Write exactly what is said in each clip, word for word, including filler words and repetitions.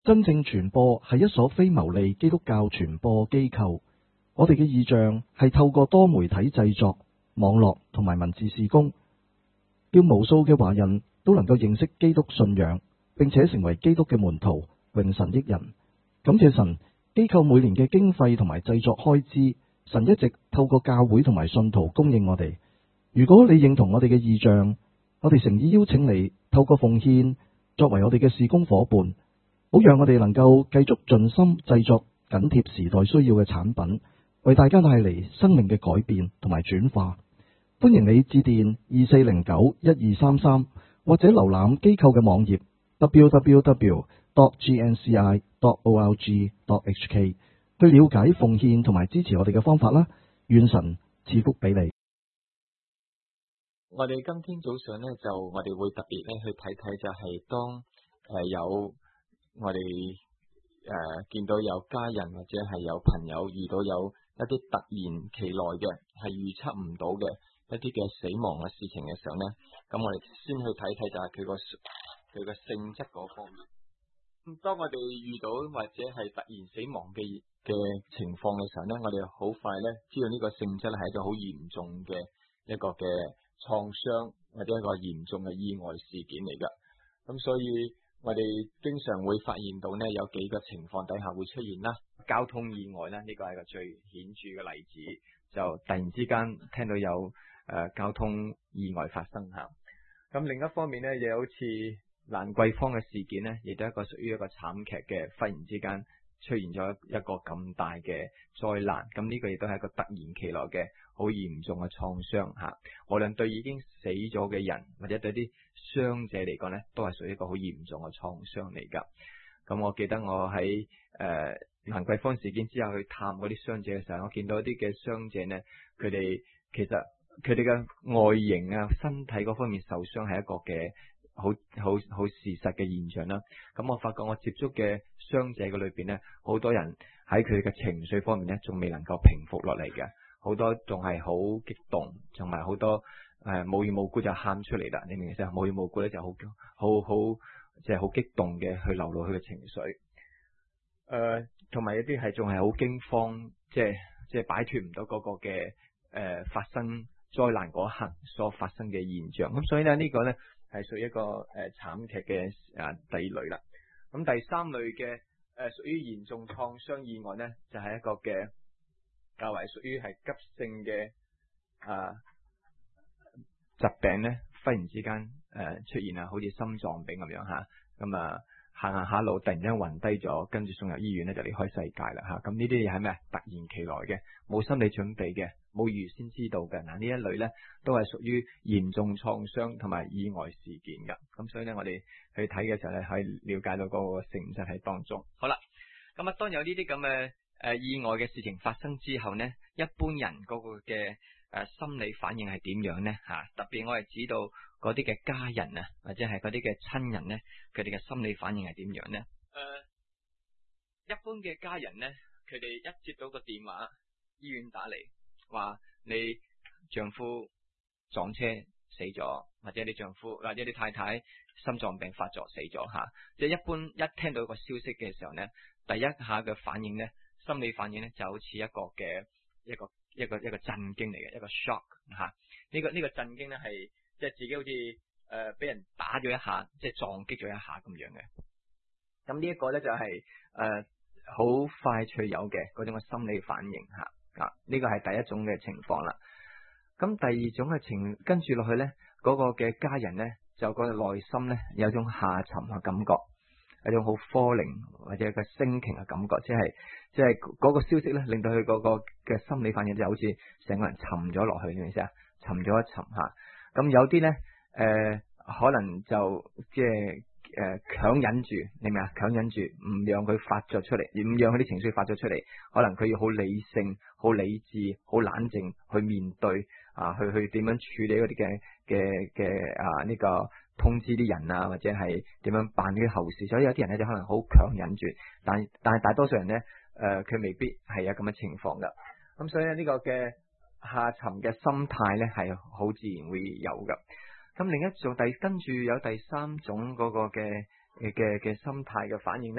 真正傳播係一所非牟利基督教傳播機構。我哋嘅異象係透過多媒體製作、網絡同埋文字事工，叫無數嘅華人都能夠認識基督信仰，並且成為基督嘅門徒，榮神益人。感謝神，機構每年嘅經費同埋製作開支，神一直透過教會同埋信徒供應我哋。如果你認同我哋嘅異象，我哋誠意邀請你透過奉獻作為我哋嘅事工夥伴，好讓我哋能夠繼續盡心製作緊貼時代需要嘅產品，為大家帶嚟生命嘅改變同埋轉化。歡迎你致電二四零九一二三三，或者瀏覽機構嘅網頁 w w w dot g n c i dot org dot h k 去了解奉獻同埋支持我哋嘅方法啦。願神賜福俾你。 我哋今天早上呢，就我哋會特別咧去睇睇，就係當誒、呃、有我哋誒、呃、見到有家人或者係有朋友遇到有一啲突然其來嘅係預測唔到嘅一啲嘅死亡嘅事情嘅時候呢，咁我哋先去睇睇就係佢個佢個性質嗰方面。咁當我哋遇到或者係突然死亡嘅嘅情況嘅時候呢，我哋好快咧知道呢個性質係一個好嚴重嘅一個嘅創傷或者一個嚴重嘅意外事件嚟噶。咁所以我哋經常會發現到呢，有幾個情況底下會出現啦，交通意外呢，呢個係個最顯著嘅例子，就突然之間聽到有誒、呃、交通意外發生吓。咁另一方面呢，又好似蘭桂坊嘅事件呢，亦都係一個屬於一個慘劇嘅，忽然之間出現咗一個咁大嘅災難。咁呢個亦都係一個突然其來嘅好嚴重嘅創傷吓，無論對已經死咗嘅人或者對啲傷者嚟講呢，都係屬於一個好嚴重嘅創傷嚟噶。咁我記得我喺誒蘭桂坊事件之後去探嗰啲傷者嘅時候，我見到一啲嘅傷者呢，佢哋其實佢哋嘅外形啊、身體嗰方面受傷係一個嘅好好好事實嘅現象啦。咁我發覺我接觸嘅傷者嘅裏邊呢，好多人喺佢哋嘅情緒方面呢，仲未能夠平復落嚟嘅。好多仲係好激動，同埋好多誒無緣無故就喊出嚟啦。你明唔明先？無緣無故咧就好好好即係好激動嘅去流露佢嘅情緒。誒、呃，同埋一啲係仲係好驚慌，即係即係擺脫唔到嗰個嘅誒、呃、發生災難嗰一刻所發生嘅現象。咁所以咧呢、這個咧係屬於一個誒慘劇嘅誒第二類啦。咁第三類嘅誒屬於嚴重創傷意外咧，就係、是、一個嘅。較為屬於係急性嘅啊疾病咧，忽然之間誒、呃、出現啊，好似心臟病咁樣吓，咁啊行行下路突然間暈低咗，跟住送入醫院咧就離開世界啦吓。咁呢啲嘢係咩？突然其來嘅，冇心理準備嘅，冇預先知道嘅。嗱呢一類咧都係屬於嚴重創傷同埋意外事件噶。咁所以咧我哋去睇嘅時候咧，可以了解到嗰個性質喺當中。好啦，咁啊當有呢啲咁嘅。誒、呃，意外嘅事情發生之後呢，一般人嗰個嘅誒、呃、心理反應係點樣呢？吓、啊，特別我係指到嗰啲嘅家人啊，或者係嗰啲嘅親人呢，佢哋嘅心理反應係點樣呢？誒、呃，一般嘅家人呢，佢哋一接到個電話，醫院打嚟，話你丈夫撞車死咗，或者你丈夫或者你太太心臟病發作死咗吓，即、啊、係、就是、一般一聽到一個消息嘅時候呢，第一下嘅反應呢。心理反應咧就好似一個嘅一個一個一個震驚嚟嘅，一個 shock 吓、啊。呢、這個呢、這個震驚咧係即係自己好似誒俾人打咗一下，即係撞擊咗一下咁樣嘅。咁呢一個咧就係誒好快脆有嘅嗰種嘅心理反應吓啊。呢個係第一種嘅情況啦。咁第二種嘅情跟住落去咧，嗰、那個嘅家人咧就個內心咧有種下沉嘅感覺。一種好 falling 或者一個升傾嘅感覺，即係即係嗰個消息咧，令到佢嗰個嘅心理反應就好似成個人沉咗落去，你明唔明先啊？沉咗一沉吓，咁有啲咧誒，可能就即係誒強忍住，你明唔明啊？強忍住，唔讓佢發作出嚟，唔讓佢啲情緒發作出嚟，可能佢要好理性、好理智、好冷靜去面對啊，去去點樣處理嗰啲嘅嘅嘅啊呢個。通知啲人啊，或者係點樣辦啲後事，所以有啲人咧就可能好強忍住，但但係大多數人咧，誒、呃、佢未必係有咁嘅情況噶。咁所以咧呢個嘅下沉嘅心態咧係好自然會有噶。咁另一種第跟住有第三種嗰個嘅嘅嘅心態嘅反應咧，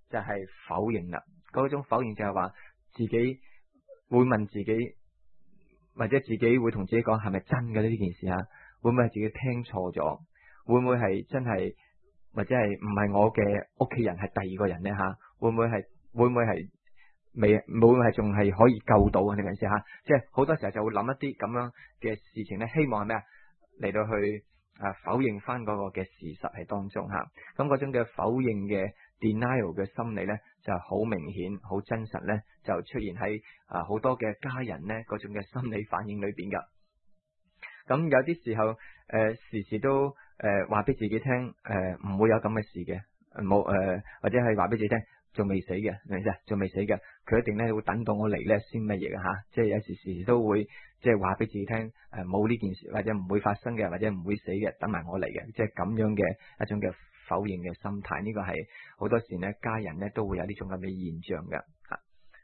就係否認啦。嗰種否認就係話自己會問自己，或者自己會同自己講係咪真嘅呢？呢件事啊，會唔會係自己聽錯咗？會唔會係真係，或者係唔係我嘅屋企人係第二個人呢？吓，會唔會係會唔會係未會唔會係仲係可以救到啊？你明唔明先吓？即係好多時候就會諗一啲咁樣嘅事情咧，希望係咩啊？嚟到去啊否認翻嗰個嘅事實喺當中吓。咁嗰種嘅否認嘅 denial 嘅心理咧，就好明顯、好真實咧，就出現喺啊好多嘅家人咧嗰種嘅心理反應裏邊噶。咁有啲時候誒、呃、時時都誒話俾自己聽誒唔會有咁嘅事嘅，冇誒、呃、或者係話俾自己聽仲未死嘅，明唔明？仲未死嘅，佢一定咧會等到我嚟咧先乜嘢嘅吓。即係有時時時都會即係話俾自己聽誒冇呢件事，或者唔會發生嘅，或者唔會死嘅，等埋我嚟嘅，即係咁樣嘅一種嘅否認嘅心態。呢、這個係好多時咧家人咧都會有呢種咁嘅現象嘅吓。誒、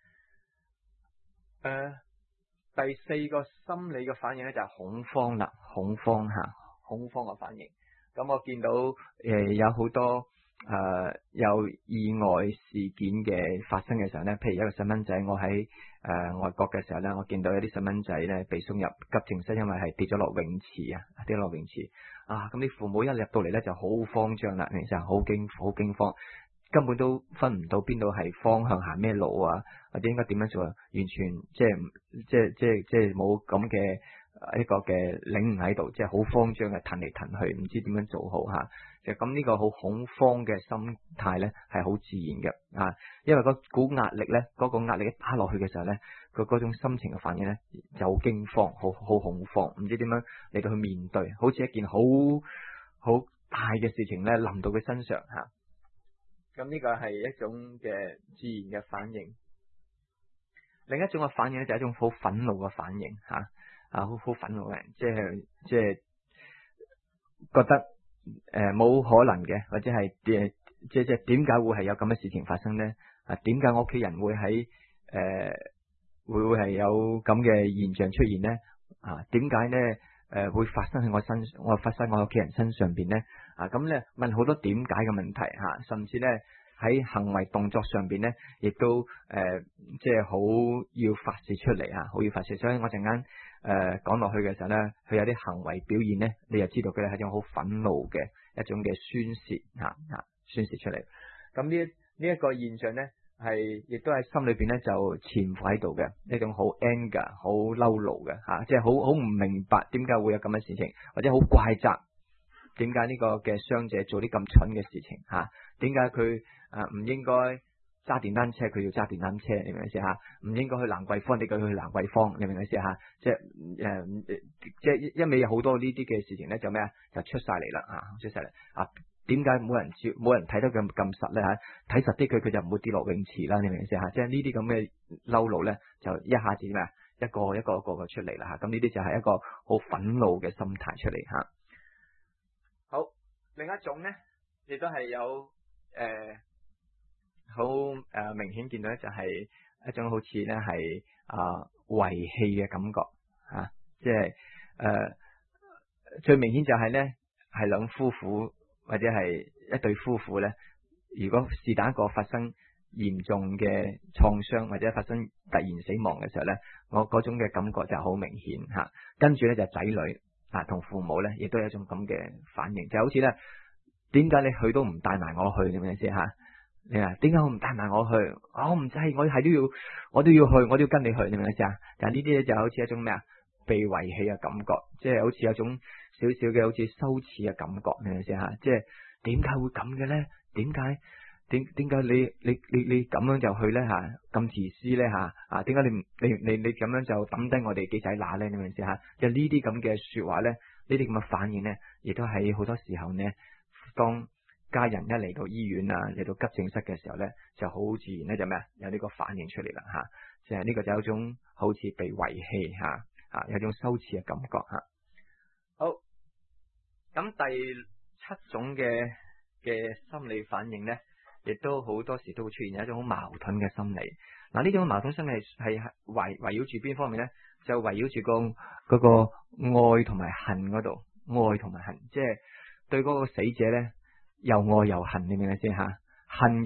呃。第四個心理嘅反應咧就係恐慌啦，恐慌吓，恐慌嘅反應。咁我見到誒、呃、有好多誒、呃、有意外事件嘅發生嘅時候咧，譬如一個細蚊仔，我喺誒、呃、外國嘅時候咧，我見到有啲細蚊仔咧被送入急症室，因為係跌咗落泳池啊，跌落泳池啊，咁啲父母一入到嚟咧就好慌張啦，其實好驚好驚慌。根本都分唔到邊度係方向，行咩路啊，或者應該點樣做啊？完全即係即係即係即係冇咁嘅一個嘅領悟喺度，即係好慌張嘅，騰嚟騰去，唔知點樣做好吓。就咁呢個好恐慌嘅心態咧，係好自然嘅啊。因為嗰股壓力咧，嗰、嗰個壓力一打落去嘅時候咧，佢嗰種心情嘅反應咧就好驚慌，好好恐慌，唔知點樣嚟到去面對，好似一件好好大嘅事情咧臨到佢身上吓。咁呢個係一種嘅自然嘅反應，另一種嘅反應咧就係一種好憤怒嘅反應吓，啊好好憤怒嘅，即係即係覺得誒冇、呃、可能嘅，或者係誒即係即係點解會係有咁嘅事情發生咧？啊，點解我屋企人會喺誒、呃、會會係有咁嘅現象出現咧？啊，點解咧誒會發生喺我身我發生喺我屋企人身上邊咧？啊，咁咧問好多點解嘅問題吓、啊，甚至咧喺行為動作上邊咧，亦都誒、呃、即係好要發洩出嚟啊，好要發洩。所以我陣間誒講落去嘅時候咧，佢有啲行為表現咧，你就知道佢係一種好憤怒嘅一種嘅宣洩吓吓，宣洩出嚟。咁呢呢一個現象咧，係亦都喺心裏邊咧就潛伏喺度嘅，呢種好 anger 好嬲怒嘅吓，即係好好唔明白點解會有咁嘅事情，或者好怪責。點解呢個嘅傷者做啲咁蠢嘅事情吓？點解佢啊唔應該揸電單車，佢要揸電單車？你明唔明先吓？唔應該去蘭桂坊，你叫佢去蘭桂坊？你明唔明先吓？即係誒，即係一味有好多呢啲嘅事情咧，就咩啊？就出晒嚟啦啊！出晒嚟啊！點解冇人照冇人睇得咁咁實咧吓？睇實啲佢佢就唔會跌落泳池啦！你明唔明先吓？即係呢啲咁嘅嬲怒咧，就一下子咩啊？一個一個一個個出嚟啦吓！咁呢啲就係一個好憤怒嘅心態出嚟吓。好，另一種咧，亦都係有誒好誒明顯見到咧，就係一種好似咧係啊遺棄嘅感覺吓、啊，即係誒、呃、最明顯就係咧係兩夫婦或者係一對夫婦咧，如果是但一個發生嚴重嘅創傷或者發生突然死亡嘅時候咧，我嗰種嘅感覺就好明顯吓、啊，跟住咧就仔女。啊，同父母咧，亦都有一種咁嘅反應，就好似咧，點解你去都唔帶埋我去？點樣先吓？你話點解我唔帶埋我去？我唔制，我係都要，我都要去，我都要跟你去，點樣先啊？但係呢啲咧就好似一種咩啊？被遺棄嘅感覺，即係好似有種少少嘅好似羞恥嘅感覺，點樣先吓？即係點解會咁嘅咧？點解？點點解你你你你咁樣就去咧吓？咁自私咧吓？啊，點解你唔你你你咁樣就抌低我哋幾仔乸咧？你明唔明先吓？就呢啲咁嘅說話咧，呢啲咁嘅反應咧，亦都喺好多時候呢，當家人一嚟到醫院啊，嚟到急症室嘅時候咧，就好自然咧就咩啊？有呢個反應出嚟啦吓，即係呢個就有一種好似被遺棄吓啊，有種羞恥嘅感覺吓。好，咁第七種嘅嘅心理反應咧。亦都好多時都會出現一種好矛盾嘅心理。嗱，呢種矛盾心理係圍圍繞住邊方面咧？就圍繞住個嗰個愛同埋恨嗰度，愛同埋恨，即係對嗰個死者咧又愛又恨，你明唔明先吓？恨嘅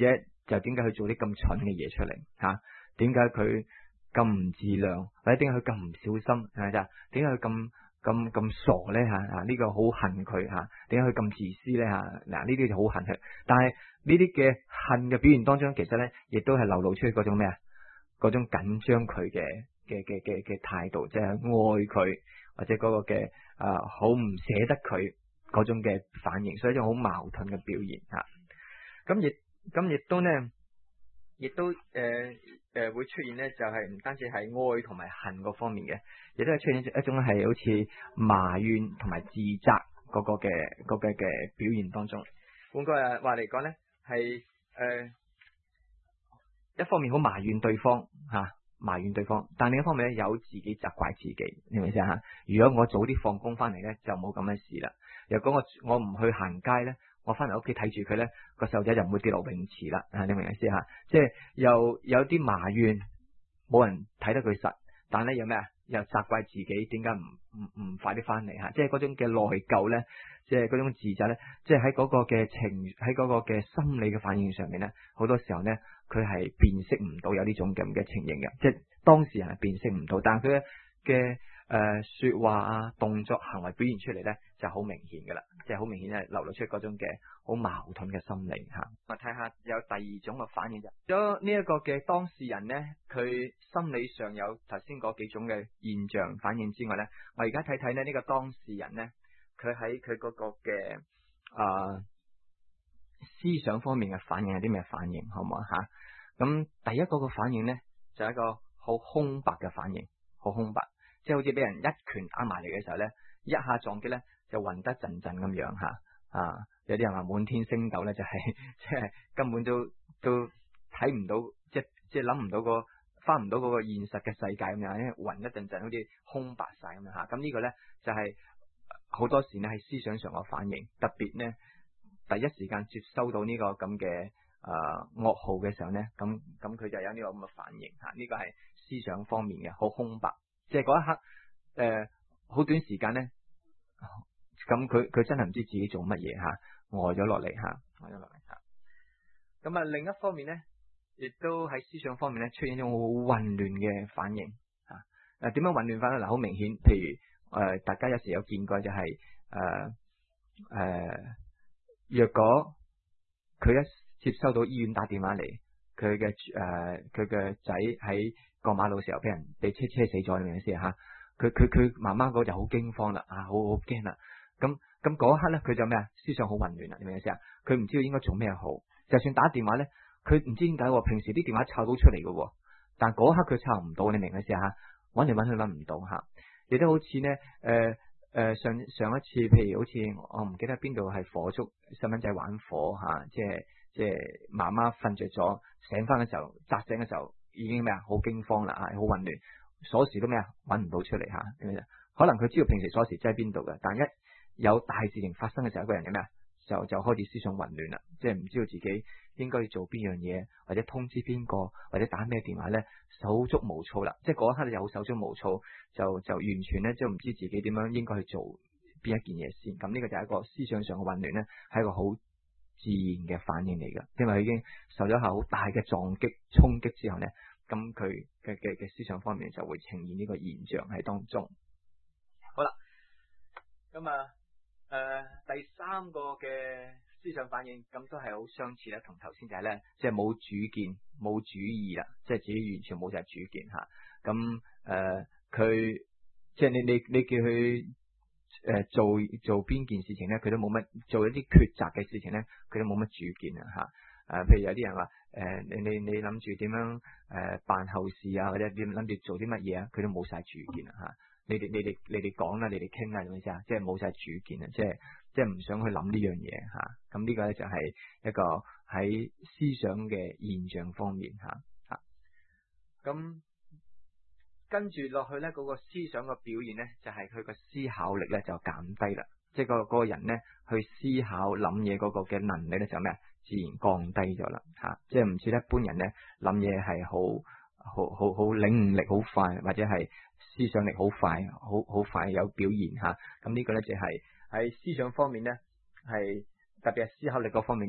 就點解佢做啲咁蠢嘅嘢出嚟吓？點解佢咁唔自量，或者點解佢咁唔小心係咪咋？點解佢咁咁咁傻咧吓？啊呢個好恨佢吓，點解佢咁自私咧吓？嗱呢啲就好恨佢。但係呢啲嘅恨嘅表現當中，其實咧亦都係流露出嗰種咩啊？嗰種緊張佢嘅嘅嘅嘅嘅態度，即係愛佢或者嗰個嘅啊好唔捨得佢嗰種嘅反應，所以一種好矛盾嘅表現吓。咁亦咁亦都呢，亦都誒誒、呃、會出現呢，就係唔單止係愛同埋恨嗰方面嘅，亦都係出現一種係好似埋怨同埋自責嗰個嘅嗰個嘅表現當中。換句話嚟講呢，係誒、呃、一方面好埋怨對方吓、啊，埋怨對方，但另一方面咧有自己責怪自己，明唔明先吓？如果我早啲放工翻嚟呢，就冇咁嘅事啦。如果我我唔去行街呢，我翻嚟屋企睇住佢咧，個細路仔就唔會跌落泳池啦。啊，你明唔明意思吓？即係又有啲埋怨，冇人睇得佢實，但係咧有咩啊？又責怪自己點解唔唔唔快啲翻嚟吓？即係嗰種嘅內疚咧，即係嗰種自責咧，即係喺嗰個嘅情喺嗰個嘅心理嘅反應上面咧，好多時候咧佢係辨識唔到有呢種咁嘅情形嘅，即係當事人係辨識唔到，但係佢嘅誒說話啊、動作、行為表現出嚟咧就好明顯噶啦，即係好明顯係流露出嗰種嘅好矛盾嘅心理吓。我睇下有第二種嘅反應就，咗呢一個嘅當事人咧，佢心理上有頭先嗰幾種嘅現象反應之外咧，我而家睇睇咧呢個當事人咧，佢喺佢嗰個嘅啊思想方面嘅反應係啲咩反應，好唔好吓？咁第一個嘅反應咧就係一個好空白嘅反應，好空白。即係好似俾人一拳打埋嚟嘅時候咧，一下撞擊咧就暈得陣陣咁樣吓啊！有啲人話滿天星斗咧，就係即係根本都都睇唔到，即係即係諗唔到個翻唔到嗰個現實嘅世界咁樣，因為暈一陣陣，好似空白晒咁樣吓。咁呢個咧就係好多時咧係思想上嘅反應，特別咧第一時間接收到呢個咁嘅誒噩耗嘅時候咧，咁咁佢就有呢個咁嘅反應吓。呢個係思想方面嘅好空白。即係嗰一刻，誒、呃，好短時間咧，咁佢佢真係唔知自己做乜嘢吓，呆咗落嚟吓，呆咗落嚟吓。咁啊，另一方面咧，亦都喺思想方面咧出現一種好混亂嘅反應吓。誒、啊，點樣混亂法咧？嗱，好明顯，譬如誒、呃，大家有時有見過就係誒誒，若果佢一接收到醫院打電話嚟，佢嘅誒佢嘅仔喺過馬路嘅時候俾人被車車死咗，你明唔明先吓？佢佢佢媽媽嗰就好驚慌啦，啊，好好驚啦。咁咁嗰一刻咧，佢就咩啊？思想好混亂啦，你明唔明先啊？佢唔知道應該做咩好。就算打電話咧，佢唔知點解，平時啲電話抄到出嚟嘅，但嗰一刻佢抄唔到，你明唔明先吓？搵嚟搵去搵唔到吓。亦都好似咧，誒、呃、誒、呃、上上一次，譬如好似我唔記得邊度係火燭，細蚊仔玩火吓、啊，即係即係媽媽瞓着咗，醒翻嘅時候，扎醒嘅時候。已經咩啊？好驚慌啦，啊，好混亂，鎖匙都咩啊？搵唔到出嚟吓，可能佢知道平時鎖匙擠喺邊度嘅，但一有大事情發生嘅時候，一個人有咩啊？就就開始思想混亂啦，即係唔知道自己應該要做邊樣嘢，或者通知邊個，或者打咩電話咧，手足無措啦。即係嗰一刻有手足無措，就就完全咧，即係唔知自己點樣應該去做邊一件嘢先。咁呢個就係一個思想上嘅混亂咧，係一個好自然嘅反應嚟噶，因為佢已經受咗下好大嘅撞擊衝擊之後咧，咁佢嘅嘅嘅思想方面就會呈現呢個現象喺當中。好啦，咁啊誒第三個嘅思想反應，咁都係好相似啦，同頭先就係咧，即係冇主見、冇主意啦，即係自己完全冇晒主見吓。咁誒佢即係你你你叫佢。誒、呃，做做邊件事情咧，佢都冇乜做一啲抉擇嘅事情咧，佢都冇乜主見啊吓。誒、呃，譬如有啲人話，誒、呃，你你你諗住點樣誒辦後事啊，或者點諗住做啲乜嘢啊，佢都冇晒主見啊吓。你哋你哋你哋講啦，你哋傾啦，係咪先啊？即係冇晒主見啊，即係即係唔想去諗呢樣嘢吓。咁、啊、呢個咧就係一個喺思想嘅現象方面吓吓。咁、啊。跟住落去咧，嗰個思想嘅表現咧，就係佢個思考力咧就減低啦。即係個嗰個人咧去思考諗嘢嗰個嘅能力咧就咩啊？自然降低咗啦吓。即係唔似一般人咧諗嘢係好好好好領悟力好快，或者係思想力好快，好好快有表現吓。咁呢個咧就係喺思想方面咧，係特別係思考力嗰方面咧，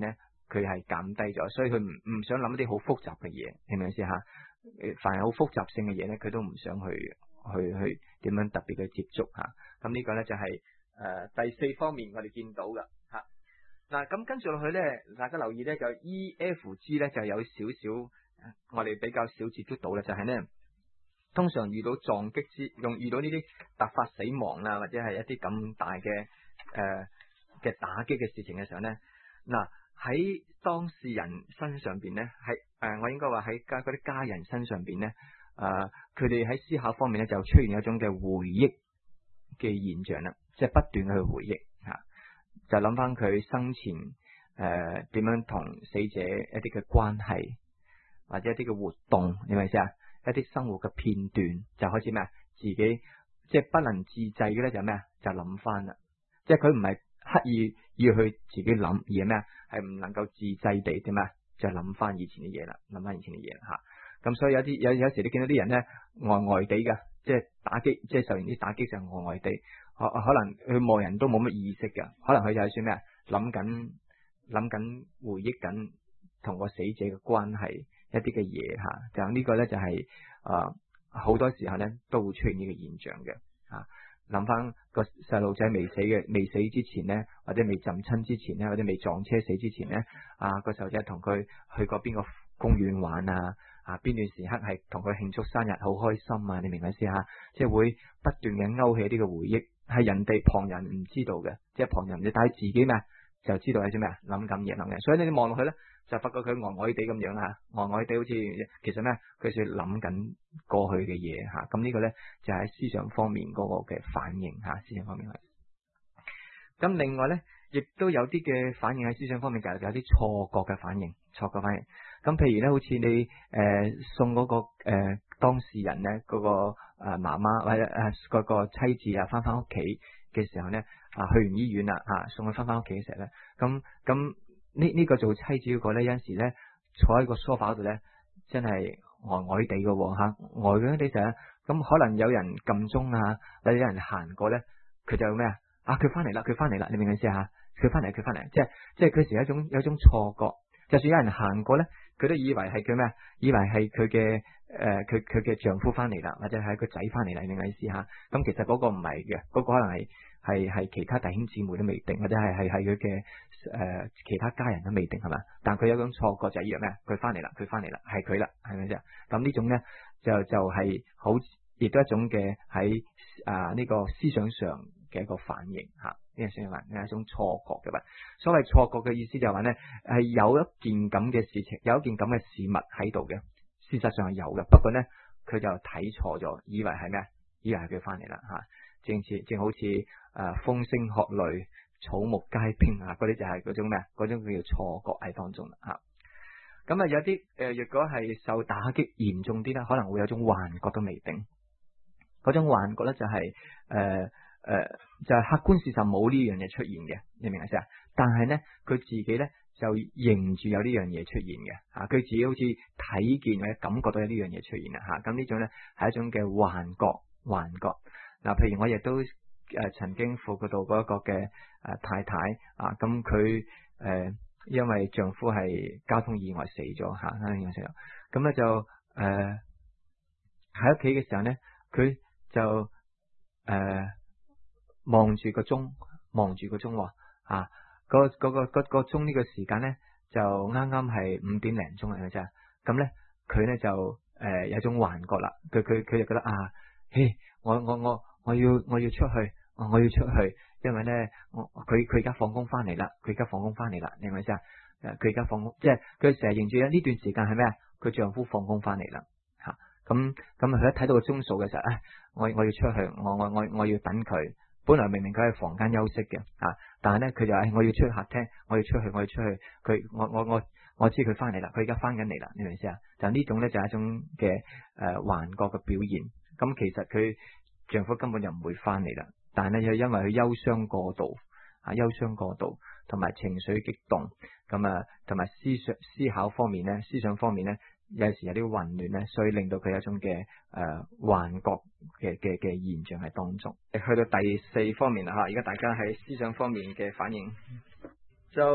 佢係減低咗，所以佢唔唔想諗一啲好複雜嘅嘢，明唔明先吓？凡係好複雜性嘅嘢咧，佢都唔想去去去點樣特別去接觸吓。咁呢個咧就係、是、誒、呃、第四方面我哋見到噶吓。嗱、啊，咁跟住落去咧，大家留意咧就 E F G 咧就有少少我哋比較少接觸到咧，就係、是、咧通常遇到撞擊之用遇到呢啲突發死亡啦，或者係一啲咁大嘅誒嘅打擊嘅事情嘅時候咧，嗱、啊。喺當事人身上邊咧，喺誒、呃，我應該話喺家嗰啲家人身上邊咧，誒，佢哋喺思考方面咧就出現一種嘅回憶嘅現象啦，即係不斷去回憶吓、啊，就諗翻佢生前誒點樣同死者一啲嘅關係，或者一啲嘅活動，你明唔明先啊？一啲生活嘅片段就開始咩啊？自己即係不能自制嘅咧，就咩啊？就諗翻啦，即係佢唔係刻意要去自己諗，而係咩啊？係唔能夠自制地點啊？就諗翻以前嘅嘢啦，諗翻以前嘅嘢啦吓。咁所以有啲有有時你見到啲人咧呆呆地噶，即係打擊，即係受完啲打擊就呆呆地，可可能佢望人都冇乜意識噶，可能佢就係算咩啊？諗緊諗緊回憶緊同個死者嘅關係一啲嘅嘢吓。就呢個咧就係誒好多時候咧都會出現呢個現象嘅吓。諗翻個細路仔未死嘅，未死之前呢，或者未浸親之前呢，或者未撞車死之前呢，啊個細路仔同佢去過邊個公園玩啊，啊邊段時刻係同佢慶祝生日好開心啊，你明唔明先吓？即係會不斷嘅勾起呢個回憶，係人哋旁人唔知道嘅，即係旁人唔知，但係自己咩就知道係啲咩諗緊嘢諗嘅，所以你望落去咧就發覺佢呆呆地咁樣啊，呆呆地好似其實咩佢係諗緊過去嘅嘢吓，咁呢個咧就喺思想方面嗰個嘅反應吓，思想方面係。咁另外咧，亦都有啲嘅反應喺思想方面，就係有啲錯覺嘅反應，錯覺反應。咁譬如咧，好似你誒、呃、送嗰、那個誒、呃、當事人咧嗰、那個誒媽媽或者誒嗰個妻子啊，翻翻屋企嘅時候咧啊，去完醫院啦啊，送佢翻翻屋企嘅時候咧，咁咁呢呢個做妻子嗰個咧，有陣時咧坐喺個梳化度咧，真係呆呆地嘅吓，呆嗰啲就咁可能有人撳鐘啊，或者有人行過咧，佢就咩啊？啊佢翻嚟啦，佢翻嚟啦，你明唔明先吓？佢翻嚟，佢翻嚟，即係即係佢時有一種有一種錯覺，就算有人行過咧，佢都以為係佢咩？以為係佢嘅誒，佢佢嘅丈夫翻嚟啦，或者係個仔翻嚟啦，你明唔明意思吓？咁其實嗰個唔係嘅，嗰、嗰個可能係係係其他弟兄姊妹都未定，或者係係係佢嘅誒其他家人都未定係嘛？但佢有一種錯覺就係以為咩？佢翻嚟啦，佢翻嚟啦，係佢啦，係咪啫？咁呢種咧就就係好，亦都一種嘅喺啊呢個思想上嘅一個反應吓，呢個算係係一種錯覺嘅嘛。所謂錯覺嘅意思就係話咧，係有一件咁嘅事情，有一件咁嘅事物喺度嘅，事實上係有嘅，不過咧佢就睇錯咗，以為係咩？以為係佢翻嚟啦吓，正似正好似誒風聲鶴唳、草木皆兵啊，嗰啲就係嗰種咩？嗰種叫做錯覺喺當中啦吓。咁啊有啲誒，若果係受打擊嚴重啲咧，可能會有種幻覺都未定。嗰種幻覺咧就係誒誒，就係、是、客觀事實冇呢樣嘢出現嘅，你明唔明先啊？但係咧佢自己咧就認住有呢樣嘢出現嘅吓，佢自己好似睇見或者感覺到有呢樣嘢出現啦吓。咁呢種咧係一種嘅幻覺，幻覺。嗱，譬如我亦都誒、呃、曾經輔導過一個嘅誒、呃、太太啊，咁佢誒因為丈夫係交通意外死咗吓，交通意外死咗，咁咧就誒喺屋企嘅時候咧，佢就誒望住個鐘，望住個鐘喎啊！嗰嗰個嗰個鐘呢個時間咧，就啱啱係五點零鐘嚟嘅啫。咁咧佢咧就誒、呃、有種幻覺啦。佢佢佢就覺得啊，嘿，我我我我要我要出去，我要出去，因為咧我佢佢而家放工翻嚟啦，佢而家放工翻嚟啦，你明唔明先啊？誒，佢而家放工，即係佢成日認住咧呢段時間係咩啊？佢丈夫放工翻嚟啦。咁咁佢一睇到個鐘數嘅時候，唉，我我要出去，我我我我要等佢。本來明明佢喺房間休息嘅，啊，但係咧佢就唉，我要出去客廳，我要出去，我要出去。佢我我我我知佢翻嚟啦，佢而家翻緊嚟啦，你明唔明先啊？就呢種咧就係一種嘅誒、呃、幻覺嘅表現。咁其實佢丈夫根本就唔會翻嚟啦，但係咧又因為佢憂傷過度，啊憂傷過度，同埋情緒激動，咁啊同埋思想思考方面咧，思想方面咧。有時有啲混亂咧，所以令到佢有一種嘅誒、呃、幻覺嘅嘅嘅現象喺當中。去到第四方面啦吓，而家大家喺思想方面嘅反應，就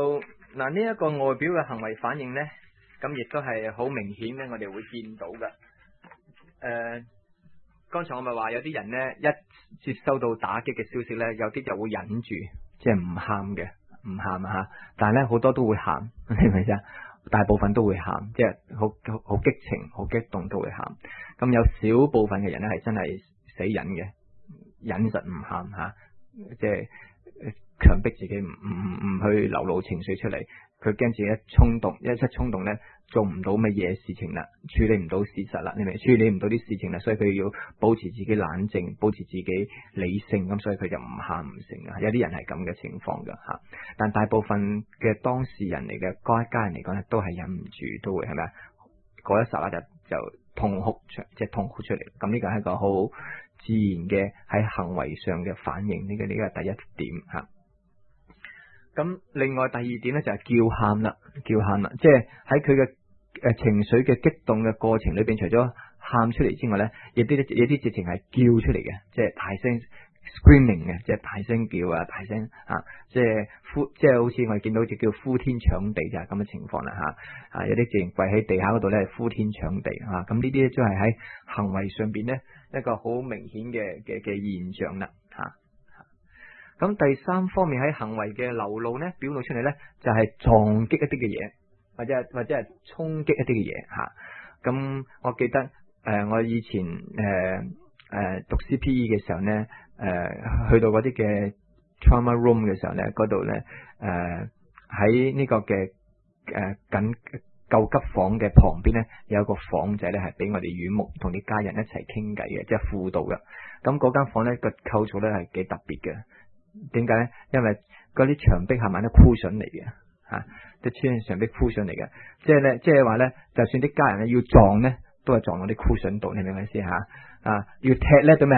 嗱，呢一個外表嘅行為反應呢，咁亦都係好明顯嘅，我哋會見到嘅。誒、呃，剛才我咪話有啲人呢，一接收到打擊嘅消息呢，有啲就會忍住，即係唔喊嘅，唔喊啊吓。但係呢，好多都會喊，你明唔明先？大部分都會喊，即係好好激情、好激動都會喊。咁有少部分嘅人呢，係真係死忍嘅，忍實唔喊吓，即係強迫自己唔唔唔去流露情緒出嚟。佢驚自己一衝動，一出衝動呢，做唔到乜嘢事情啦，處理唔到事實啦，你明？處理唔到啲事情啦，所以佢要保持自己冷靜，保持自己理性，咁所以佢就唔喊唔成啊。有啲人係咁嘅情況噶吓，但大部分嘅當事人嚟嘅，嗰一家人嚟講咧，都係忍唔住，都會係咪啊？嗰一剎那就就痛哭出，即係痛哭出嚟。咁呢個係一個好自然嘅喺行為上嘅反應，呢個呢個係第一點吓。咁另外第二點咧就係叫喊啦，叫喊啦，即係喺佢嘅誒情緒嘅激動嘅過程裏邊，除咗喊出嚟之外咧，有啲有啲直情係叫出嚟嘅，即係大聲 screaming 嘅，即係大聲叫啊，大聲啊，即係呼，即係好似我哋見到只叫呼天搶地就係咁嘅情況啦吓，啊有啲直情跪喺地下嗰度咧呼天搶地啊，咁呢啲都係喺行為上邊咧一個好明顯嘅嘅嘅現象啦吓。咁第三方面喺行為嘅流露咧，表露出嚟咧就係、是、撞擊一啲嘅嘢，或者或者係衝擊一啲嘅嘢吓。咁、啊、我記得誒、呃，我以前誒誒、呃、讀 C P E 嘅時候咧，誒、呃、去到嗰啲嘅 trauma room 嘅時候咧，嗰度咧誒喺呢個嘅誒緊救急房嘅旁邊咧，有一個房仔咧係俾我哋院牧同啲家人一齊傾偈嘅，即係輔導嘅。咁嗰間房咧個構造咧係幾特別嘅。點解咧？因為嗰啲牆壁係咪都箍上嚟嘅吓，啲穿牆壁箍上嚟嘅，即係咧，即係話咧，就算啲家人咧要撞咧，都係撞到啲箍上度，你明唔明先吓？啊，要踢咧做咩？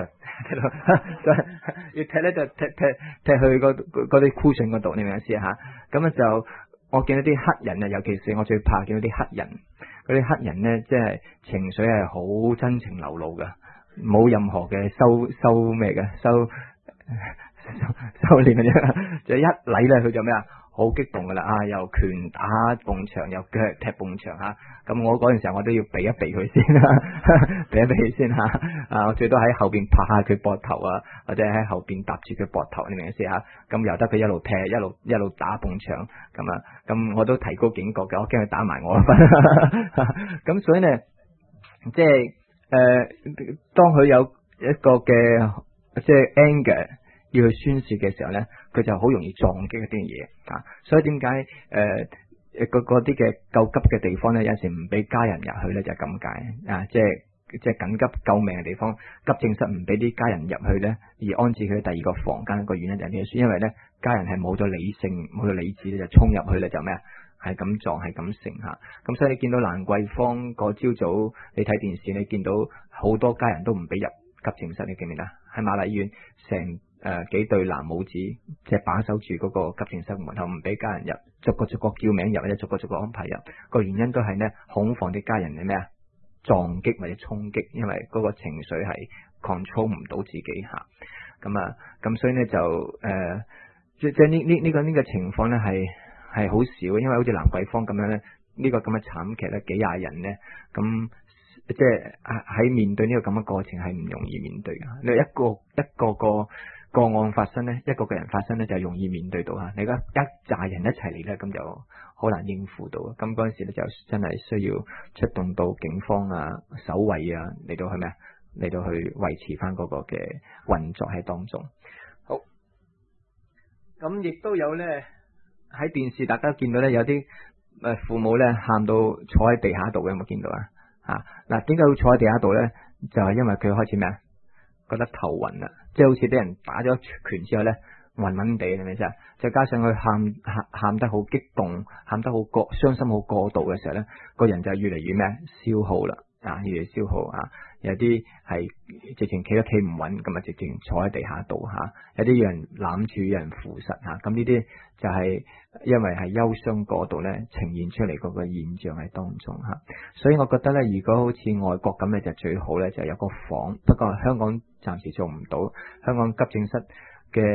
要踢咧就踢踢踢去嗰嗰啲箍上嗰度，你明唔明先吓？咁咧就我見到啲黑人啊，尤其是我最怕見到啲黑人，嗰啲黑人咧，即係情緒係好真情流露噶，冇任何嘅收收咩嘅收。修煉嘅啫，就一嚟咧，佢就咩啊？好激動噶啦，啊又拳打埲牆，又腳踢埲牆吓。咁、啊、我嗰陣時候我都要避一避佢先啦，避一避佢先吓。啊，我最多喺後邊拍下佢膊頭啊，或者喺後邊搭住佢膊頭，你明唔明先吓？咁由得佢一路踢，一路一路打埲牆，咁啊，咁我都提高警覺嘅，我驚佢打埋我。咁所以呢，即係誒、呃，當佢有一個嘅。即係 anger 要去宣泄嘅時候咧，佢就好容易撞擊一啲嘢啊！所以點解誒嗰啲嘅救急嘅地方咧，有時唔俾家人入去咧，就係咁解啊！即係即係緊急救命嘅地方，急症室唔俾啲家人入去咧，而安置佢喺第二個房間，個原因就係呢？因為咧家人係冇咗理性、冇咗理智咧，就衝入去咧就咩啊？係咁撞，係咁成吓。咁所以你見到蘭桂坊嗰朝早，你睇電視，你見到好多家人都唔俾入急症室，你記唔記得？喺瑪麗醫院成誒、呃、幾對男母子，即係把守住嗰個急症室門口，唔俾家人入，逐個逐個叫名入，或者逐個逐個安排入。個原因都係呢，恐防啲家人係咩啊？撞擊或者衝擊，因為嗰個情緒係 control 唔到自己吓。咁啊，咁所以呢，就誒、呃，即即係呢呢呢個呢、呢個情況呢係係好少，因為好似蘭桂坊咁樣呢，呢、呢個咁嘅慘劇呢，幾廿人呢。咁。即係喺面對呢個咁嘅過程係唔容易面對嘅。你一個一個個個案發生呢，一個個人發生呢，就容易面對到吓。你而家一紮人一齊嚟呢，咁就好難應付到。咁嗰陣時咧就真係需要出動到警方啊、守衛啊嚟到去咩啊？嚟到去維持翻嗰個嘅運作喺當中。好，咁亦都有呢，喺電視大家見到呢，有啲誒父母呢喊到坐喺地下度嘅，有冇見到啊？啊嗱，點解會坐喺地下度咧？就係、是、因為佢開始咩啊？覺得頭暈啦，即係好似俾人打咗拳之後咧，暈暈地，係咪先？再加上佢喊喊喊得好激動，喊得好過傷心好過度嘅時候咧，個人就越嚟越咩？消耗啦，啊，越嚟越消耗啊！有啲係直情企都企唔穩，咁啊直情坐喺地下度吓；有啲人攬住，有人扶實吓。咁呢啲就係因為係憂傷過度咧，呈現出嚟嗰個現象喺當中吓。所以我覺得咧，如果好似外國咁咧，就最好咧，就有個房。不過香港暫時做唔到，香港急症室嘅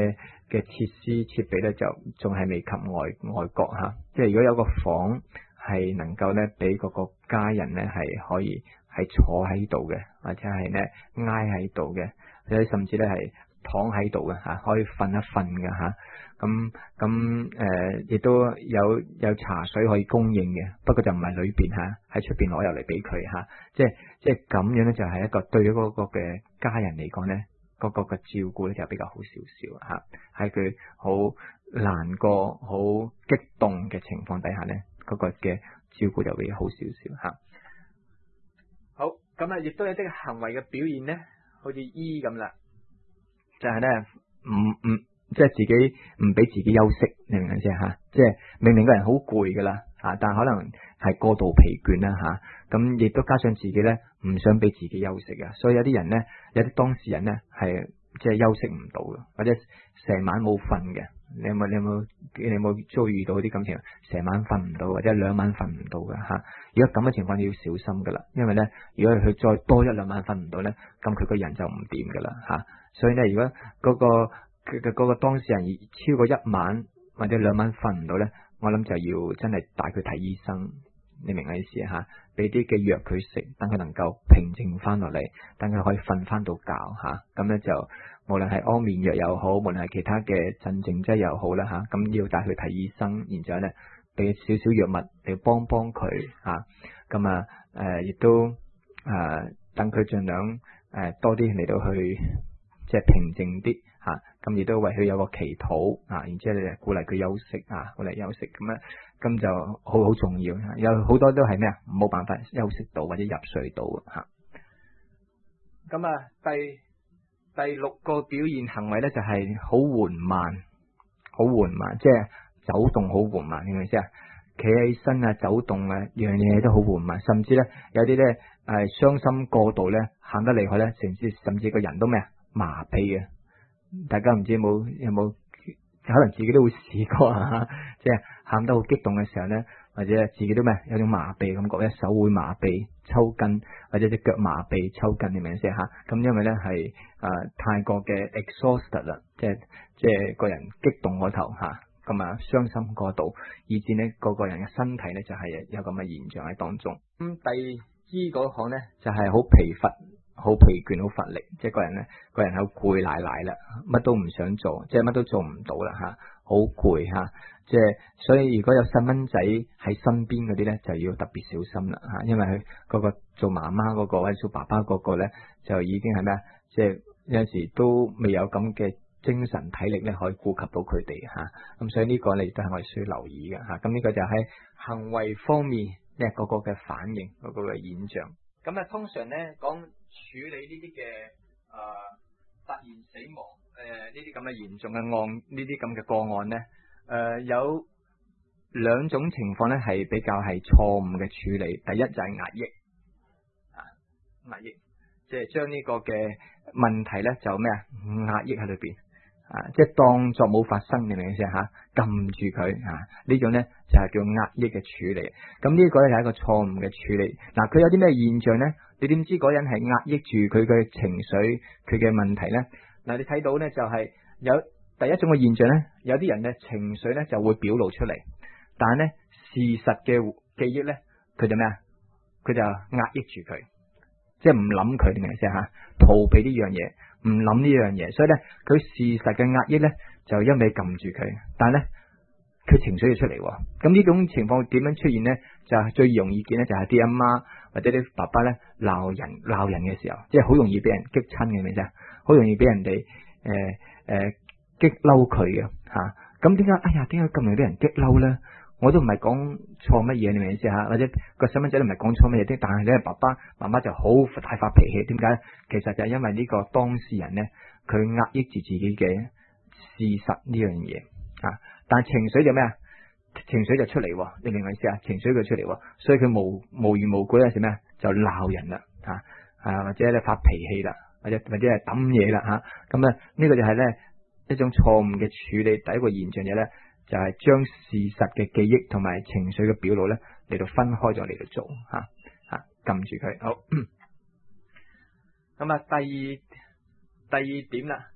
嘅設施設備咧就仲係未及外外國吓，即係如果有個房係能夠咧俾嗰個家人咧係可以係坐喺度嘅，或者係咧挨喺度嘅，或者甚至咧係躺喺度嘅吓，可以瞓一瞓嘅吓。咁咁誒，亦都有有茶水可以供應嘅，不過就唔係裏邊吓，喺出邊攞入嚟俾佢吓。即係即係咁樣咧，就係一個對於嗰個嘅家人嚟講咧，嗰個嘅照顧咧就比較好少少吓。喺佢好難過、好激動嘅情況底下咧，嗰個嘅照顧就會好少少吓。好，咁啊，亦都有啲行為嘅表現咧，好似醫咁啦，就係咧唔唔。即係自己唔俾自己休息，你明唔明先吓？即係明明個人好攰噶啦，啊，但係可能係過度疲倦啦吓。咁、啊、亦都加上自己咧唔想俾自己休息啊，所以有啲人咧，有啲當事人咧係即係休息唔到嘅，或者成晚冇瞓嘅。你有冇你有冇你有冇遭遇到啲咁情況？成晚瞓唔到，或者兩晚瞓唔到嘅吓。如果咁嘅情況，你要小心噶啦，因為咧，如果佢再多一兩晚瞓唔到咧，咁佢個人就唔掂噶啦吓。所以咧，如果嗰、嗰個佢嘅嗰個當事人超過一晚或者兩晚瞓唔到咧，我諗就要真係帶佢睇醫生，你明我意思吓？俾啲嘅藥佢食，等佢能夠平靜翻落嚟，等佢可以瞓翻到覺吓。咁咧就無論係安眠藥又好，無論係其他嘅鎮靜劑又好啦吓，咁要帶佢睇醫生，然之後咧俾少少藥物嚟幫幫佢吓。咁啊誒，亦、呃、都誒、呃、等佢盡量誒、呃、多啲嚟到去即係平靜啲。吓，咁亦都為佢有個祈禱啊，然之後咧鼓勵佢休息啊，鼓勵休息咁咧，咁就好好重要。有好多都係咩啊？冇辦法休息到或者入睡到吓。咁啊，第第六個表現行為咧就係好緩慢，好緩慢，即係走動好緩慢，明唔明先啊？企起身啊，走動啊，樣嘢都好緩慢，甚至咧有啲咧誒傷心過度咧，喊得厲害咧，甚至甚至個人都咩啊麻痹嘅。大家唔知有冇有冇，可能自己都會試過啊！即係喊得好激動嘅時候咧，或者自己都咩有種麻痹感覺，一手會麻痹抽筋，或者隻腳麻痹抽筋，你明唔明先吓？咁因為咧係誒太過嘅 exhausted 啦，即係即係個人激動嗰頭吓，咁啊傷心過度，以致呢個個人嘅身體咧就係有咁嘅現象喺當中。咁、嗯、第二嗰項咧就係好疲乏。好疲倦，好乏力，即係個人咧，個人好攰賴賴啦，乜都唔想做，即係乜都做唔到啦吓，好攰吓，即係所以如果有細蚊仔喺身邊嗰啲咧，就要特別小心啦吓，因為佢嗰個做媽媽嗰個或者做爸爸嗰個咧，就已經係咩啊？即係有陣時都未有咁嘅精神體力咧，可以顧及到佢哋吓，咁所以呢個咧亦都係我哋需要留意嘅吓。咁呢個就喺行為方面咧，嗰個嘅反應，嗰個嘅現象。咁啊，通常咧講處理呢啲嘅誒突然死亡誒呢啲咁嘅嚴重嘅案，呢啲咁嘅個案咧，誒、呃、有兩種情況咧係比較係錯誤嘅處理。第一就係壓抑啊，壓抑，即係將呢個嘅問題咧就咩啊壓抑喺裏邊啊，即係當作冇發生，你明唔明先吓？撳住佢啊，呢種咧就係叫壓抑嘅處理。咁呢個咧係一個錯誤嘅處理。嗱、啊，佢有啲咩現象咧？你點知嗰人係壓抑住佢嘅情緒，佢嘅問題咧？嗱，你睇到咧就係有第一種嘅現象咧，有啲人咧情緒咧就會表露出嚟，但係咧事實嘅記憶咧，佢就咩啊？佢就壓抑住佢，即係唔諗佢，明唔明先吓？逃避呢樣嘢，唔諗呢樣嘢，所以咧佢事實嘅壓抑咧就一味撳住佢，但係咧佢情緒要出嚟。咁呢種情況點樣出現咧？就係最容易見咧，就係啲阿媽或者啲爸爸咧鬧人鬧人嘅時候，即係好容易俾人激親嘅，明唔明啫？好容易俾人哋誒誒激嬲佢嘅吓。咁點解？哎呀，點解咁容易俾人激嬲咧？我都唔係講錯乜嘢，你明唔明先吓？或者個細蚊仔都唔係講錯乜嘢啲，但係咧爸爸媽媽就好大發脾氣。點解？其實就係因為呢個當事人咧，佢壓抑住自己嘅事實呢樣嘢啊，但係情緒就咩啊？情緒就出嚟，你明唔明意思啊？情緒佢出嚟，所以佢無無緣無故咧，係咩？就鬧人啦，吓啊，或者咧發脾氣啦，或者或者係抌嘢啦，吓咁啊，呢個就係咧一種錯誤嘅處理。第一個現象嘅咧，就係將事實嘅記憶同埋情緒嘅表露咧嚟到分開咗嚟到做，吓吓撳住佢。好，咁啊，第二第二點啦，第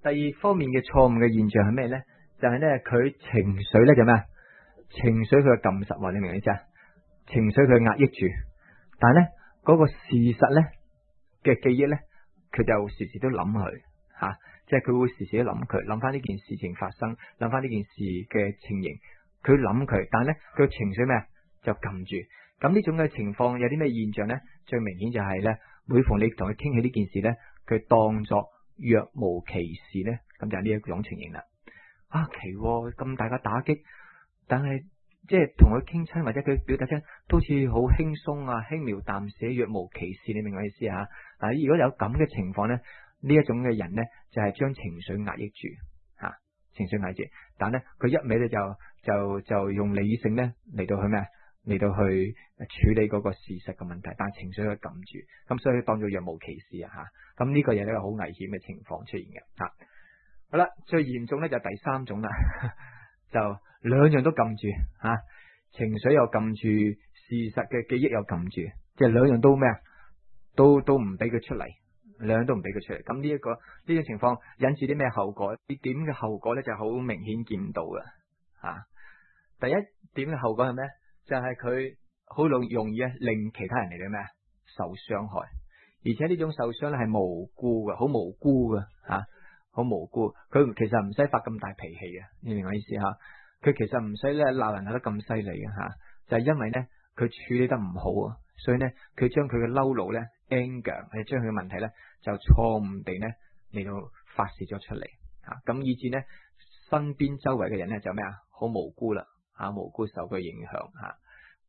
第二方面嘅錯誤嘅現象係咩咧？就係咧佢情緒咧就咩啊？情緒佢嘅撳實，你明唔明意思啊？情緒佢壓抑住，但係咧嗰個事實咧嘅記憶咧，佢就時時都諗佢吓，即係佢會時時都諗佢，諗翻呢件事情發生，諗翻呢件事嘅情形，佢諗佢，但係咧佢情緒咩啊？就撳住。咁呢種嘅情況有啲咩現象咧？最明顯就係咧，每逢你同佢傾起呢件事咧，佢當作若無其事咧，咁就係呢一種情形啦。啊奇咁大嘅打擊，但係即係同佢傾親或者佢表達出都似好輕鬆啊，輕描淡寫，若無其事，你明我意思啊？嗱，如果有咁嘅情況咧，呢一種嘅人咧就係將情緒壓抑住吓，情緒壓抑住，但係咧佢一味咧就就就用理性咧嚟到去咩嚟到去處理嗰個事實嘅問題，但係情緒佢撳住，咁所以當做若無其事啊吓，咁呢個嘢咧好危險嘅情況出現嘅吓。好啦，最嚴重咧就第三種啦，就兩樣都撳住吓、啊，情緒又撳住，事實嘅記憶又撳住，即係兩樣都咩啊？都都唔俾佢出嚟，兩樣都唔俾佢出嚟。咁呢一個呢種情況引致啲咩後果？呢點嘅後果咧就好明顯見到嘅吓、啊。第一點嘅後果係咩？就係佢好容容易啊令其他人嚟到咩受傷害，而且呢種受傷咧係無辜嘅，好無辜嘅吓。啊好無辜，佢其實唔使發咁大脾氣嘅，你明我意思吓？佢其實唔使咧鬧人鬧得咁犀利嘅吓，就係、是、因為咧佢處理得唔好啊，所以咧佢將佢嘅嬲怒咧 anger， 係將佢嘅問題咧就錯誤地咧嚟到發洩咗出嚟吓，咁以至咧身邊周圍嘅人咧就咩啊？好無辜啦吓，無辜受佢影響吓。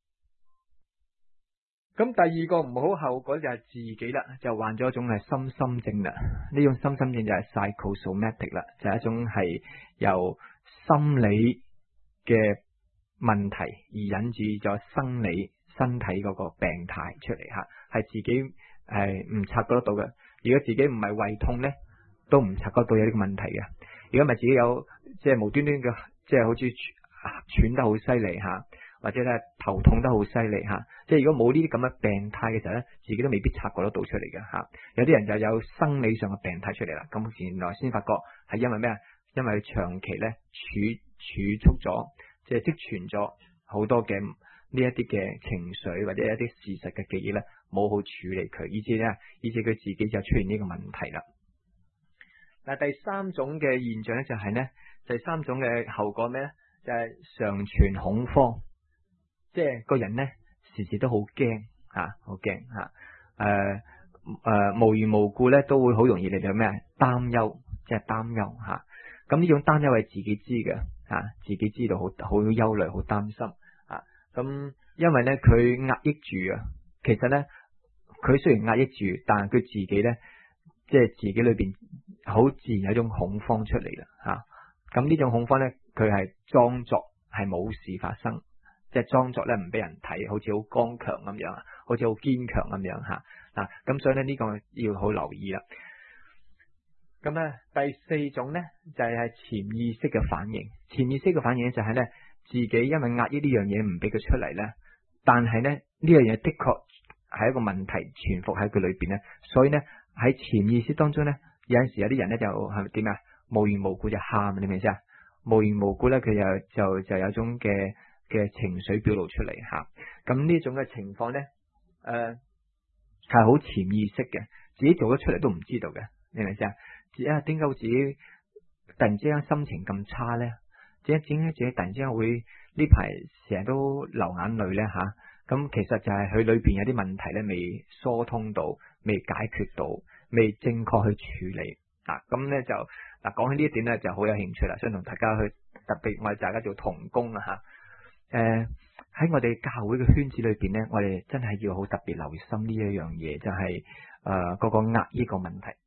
咁第二個唔好後果就係自己啦，就患咗一種係心心症啦。呢種心心症就係 psychosomatic 啦，就係一種係由心理嘅問題而引致咗生理身體嗰個病態出嚟吓，係自己係唔察覺得到嘅。如果自己唔係胃痛咧，都唔察覺到有呢個問題嘅。如果唔係自己有即係無端端嘅，即係好似喘得好犀利吓。或者咧頭痛得好犀利吓，即係如果冇呢啲咁嘅病態嘅時候咧，自己都未必察覺得到出嚟嘅吓。有啲人就有生理上嘅病態出嚟啦，咁原來先發覺係因為咩啊？因為佢長期咧儲儲蓄咗，即係積存咗好多嘅呢一啲嘅情緒或者一啲事實嘅記憶咧，冇好處理佢，以至咧以至佢自己就出現呢個問題啦。嗱，第三種嘅現象咧就係咧，第三種嘅後果咩咧？就係常存恐慌。即係個人咧，時時都好驚吓，好驚吓，誒誒，無緣無故咧，都會好容易嚟到咩擔憂，即係擔憂吓。咁呢種擔憂係自己知嘅吓，自己知道好好憂慮，好擔心啊。咁因為咧佢壓抑住啊，其實咧佢雖然壓抑住，但係佢自己咧，即係自己裏邊好自然有一種恐慌出嚟啦吓。咁呢種恐慌咧，佢係裝作係冇事發生。即係裝作咧唔俾人睇，好似好剛強咁樣，好似好堅強咁樣吓嗱。咁所以咧呢個要好留意啦。咁咧第四種咧就係係潛意識嘅反應。潛意識嘅反應就係咧自己因為壓抑呢樣嘢唔俾佢出嚟咧，但係咧呢樣嘢的確係一個問題潛伏喺佢裏邊咧，所以咧喺潛意識當中咧有陣時有啲人咧就係咪點啊？無緣無故就喊，你明唔明先啊？無緣無故咧佢就就就有種嘅。嘅情緒表露出嚟吓，咁呢種嘅情況咧，誒係好潛意識嘅，自己做咗出嚟都唔知道嘅，你明唔明先啊？啊，點解會自己突然之間心情咁差咧？點解點解自己突然之間會呢排成日都流眼淚咧？吓、啊，咁其實就係佢裏邊有啲問題咧，未疏通到，未解決到，未正確去處理啊。咁咧就嗱，講起呢一點咧就好有興趣啦，想同大家去特別我哋大家做同工啊吓。誒，喺、呃、我哋教會嘅圈子裏邊咧，我哋真係要好特別留心呢一樣嘢，就係誒嗰個壓抑個問題。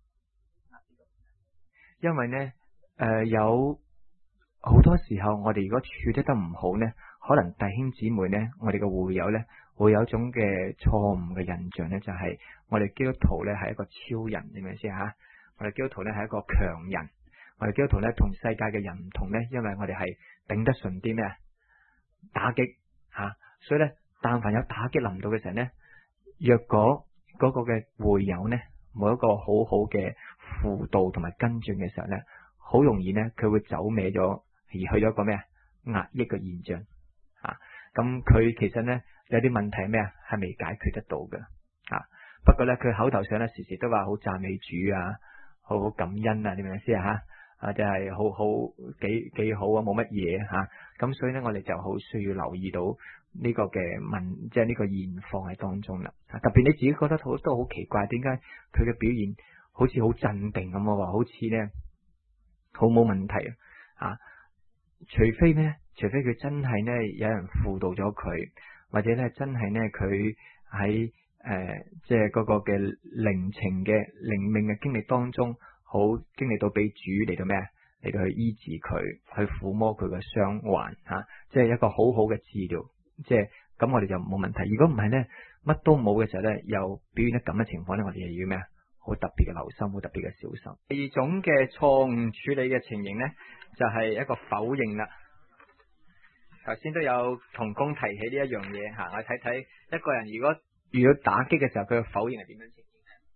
因為咧，誒、呃、有好多時候我哋如果處理得唔好咧，可能弟兄姊妹咧，我哋嘅會友咧，會有一種嘅錯誤嘅印象咧，就係、是、我哋基督徒咧係一個超人，明唔明先吓？我哋基督徒咧係一個強人，我哋基督徒咧同世界嘅人唔同咧，因為我哋係頂得順啲咩啊？打擊吓、啊，所以咧，但凡有打擊臨到嘅時候咧，若果嗰個嘅會友咧冇一個好好嘅輔導同埋跟進嘅時候咧，好容易咧佢會走歪咗，而去咗一個咩啊壓抑嘅現象啊。咁佢其實咧有啲問題咩啊係未解決得到嘅啊。不過咧佢口頭上咧時時都話好讚美主啊，好好感恩啊，你明唔明先啊吓？啊，就係好好幾幾好啊，冇乜嘢吓。咁所以咧，我哋就好需要留意到呢個嘅問，即係呢個現況喺當中啦。特別你自己覺得好都好奇怪，點解佢嘅表現好似好鎮定咁啊？話好似咧好冇問題啊！除非咧，除非佢真係咧有人輔導咗佢，或者咧真係咧佢喺誒即係嗰個嘅靈情嘅靈命嘅經歷當中。好經歷到俾主嚟到咩啊？嚟到去醫治佢，去撫摸佢嘅傷患吓，即係一個好好嘅治療。即係咁，我哋就冇問題。如果唔係咧，乜都冇嘅時候咧，又表現得咁嘅情況咧，我哋又要咩啊？好特別嘅留心，好特別嘅小心。第二種嘅錯誤處理嘅情形咧，就係一個否認啦。頭先都有同工提起呢一樣嘢吓，我睇睇一個人如果遇到打擊嘅時候，佢嘅否認係點樣情形？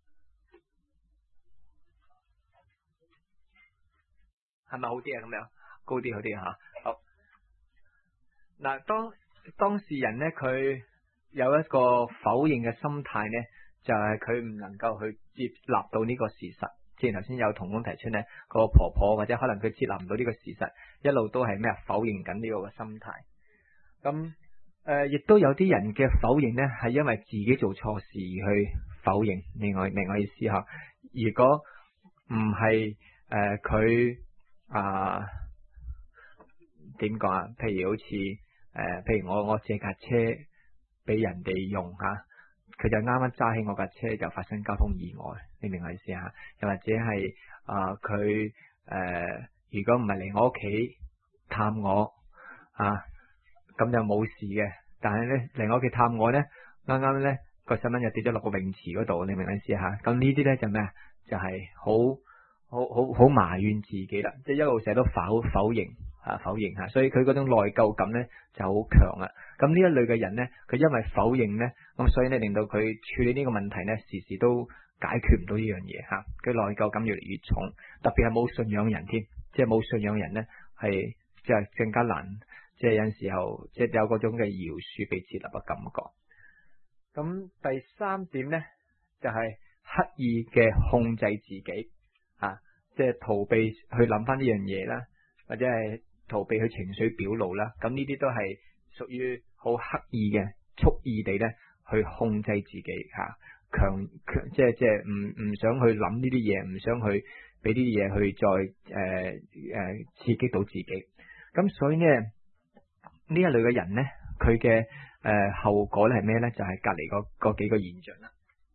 係咪好啲啊？咁樣高啲好啲吓。好嗱，當當事人咧，佢有一個否認嘅心態咧，就係佢唔能夠去接納到呢個事實。之前頭先有同工提出咧，個婆婆或者可能佢接納唔到呢個事實，一路都係咩啊？否認緊呢個嘅心態。咁誒，亦、呃、都有啲人嘅否認咧，係因為自己做錯事而去否認。另外，明我意思吓。如果唔係誒佢。呃啊，點講啊？譬如好似誒、呃，譬如我我借架車俾人哋用吓，佢就啱啱揸起我架車就發生交通意外，你明我意思吓？又或者係啊，佢、呃、誒、呃，如果唔係嚟我屋企探我啊，咁就冇事嘅。但係咧嚟我屋企探我咧，啱啱咧個細蚊就跌咗落個泳池嗰度，你明我意思吓？咁呢啲咧就咩啊？就係、是、好。好好好埋怨自己啦，即係一路成日都否否認啊，否認吓，所以佢嗰種內疚感咧就好強啦。咁呢一類嘅人咧，佢因為否認咧，咁所以咧令到佢處理呢個問題咧，時時都解決唔到呢樣嘢吓，佢內疚感越嚟越重，特別係冇信仰人添，即係冇信仰人咧，係即係更加難，即係有陣時候即係有嗰種嘅饒恕被接納嘅感覺。咁第三點咧就係、是、刻意嘅控制自己。啊，即係逃避去諗翻呢樣嘢啦，或者係逃避去情緒表露啦，咁呢啲都係屬於好刻意嘅、蓄意地咧去控制自己吓，強強即係即係唔唔想去諗呢啲嘢，唔想去俾呢啲嘢去再誒誒、呃呃、刺激到自己。咁所以呢，呢一類嘅人咧，佢嘅誒後果咧係咩咧？就係、是、隔籬嗰嗰幾個現象啦。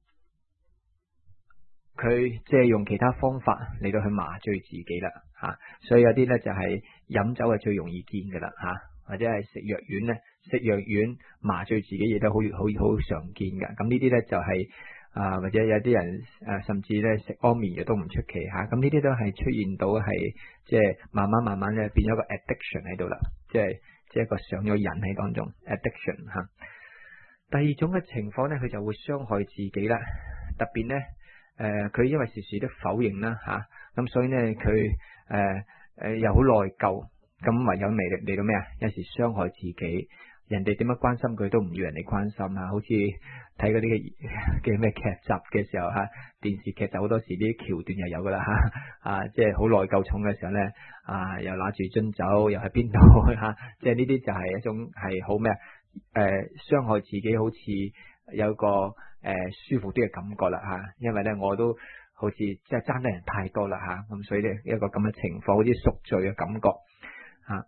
佢即係用其他方法嚟到去麻醉自己啦，吓、啊，所以有啲咧就係、是、飲酒係最容易見噶啦，吓、啊，或者係食藥丸咧，食藥丸麻醉自己亦都好好好常見噶。咁呢啲咧就係、是、啊，或者有啲人誒、啊，甚至咧食安眠藥都唔出奇吓。咁呢啲都係出現到係即係慢慢慢慢咧變咗個 addiction 喺度啦，即係即係一個上咗癮喺當中 addiction 吓、啊。第二種嘅情況咧，佢就會傷害自己啦，特別咧。誒，佢、呃、因為時時都否認啦，吓、啊，咁所以咧佢誒誒又好內疚，咁唯有嚟嚟到咩啊？有時傷害自己，人哋點樣關心佢都唔要人哋關心啊！好似睇嗰啲嘅嘅咩劇集嘅時候吓、啊，電視劇就好多時啲橋段又有噶啦吓，啊，即係好內疚重嘅時候咧，啊，又拿住樽酒，又喺邊度吓，即係呢啲就係一種係好咩啊？誒，傷害自己，好似有個。誒、呃，舒服啲嘅感覺啦吓，因為咧我都好似即係爭得人太多啦吓，咁所以咧一個咁嘅情況，好似贖罪嘅感覺吓，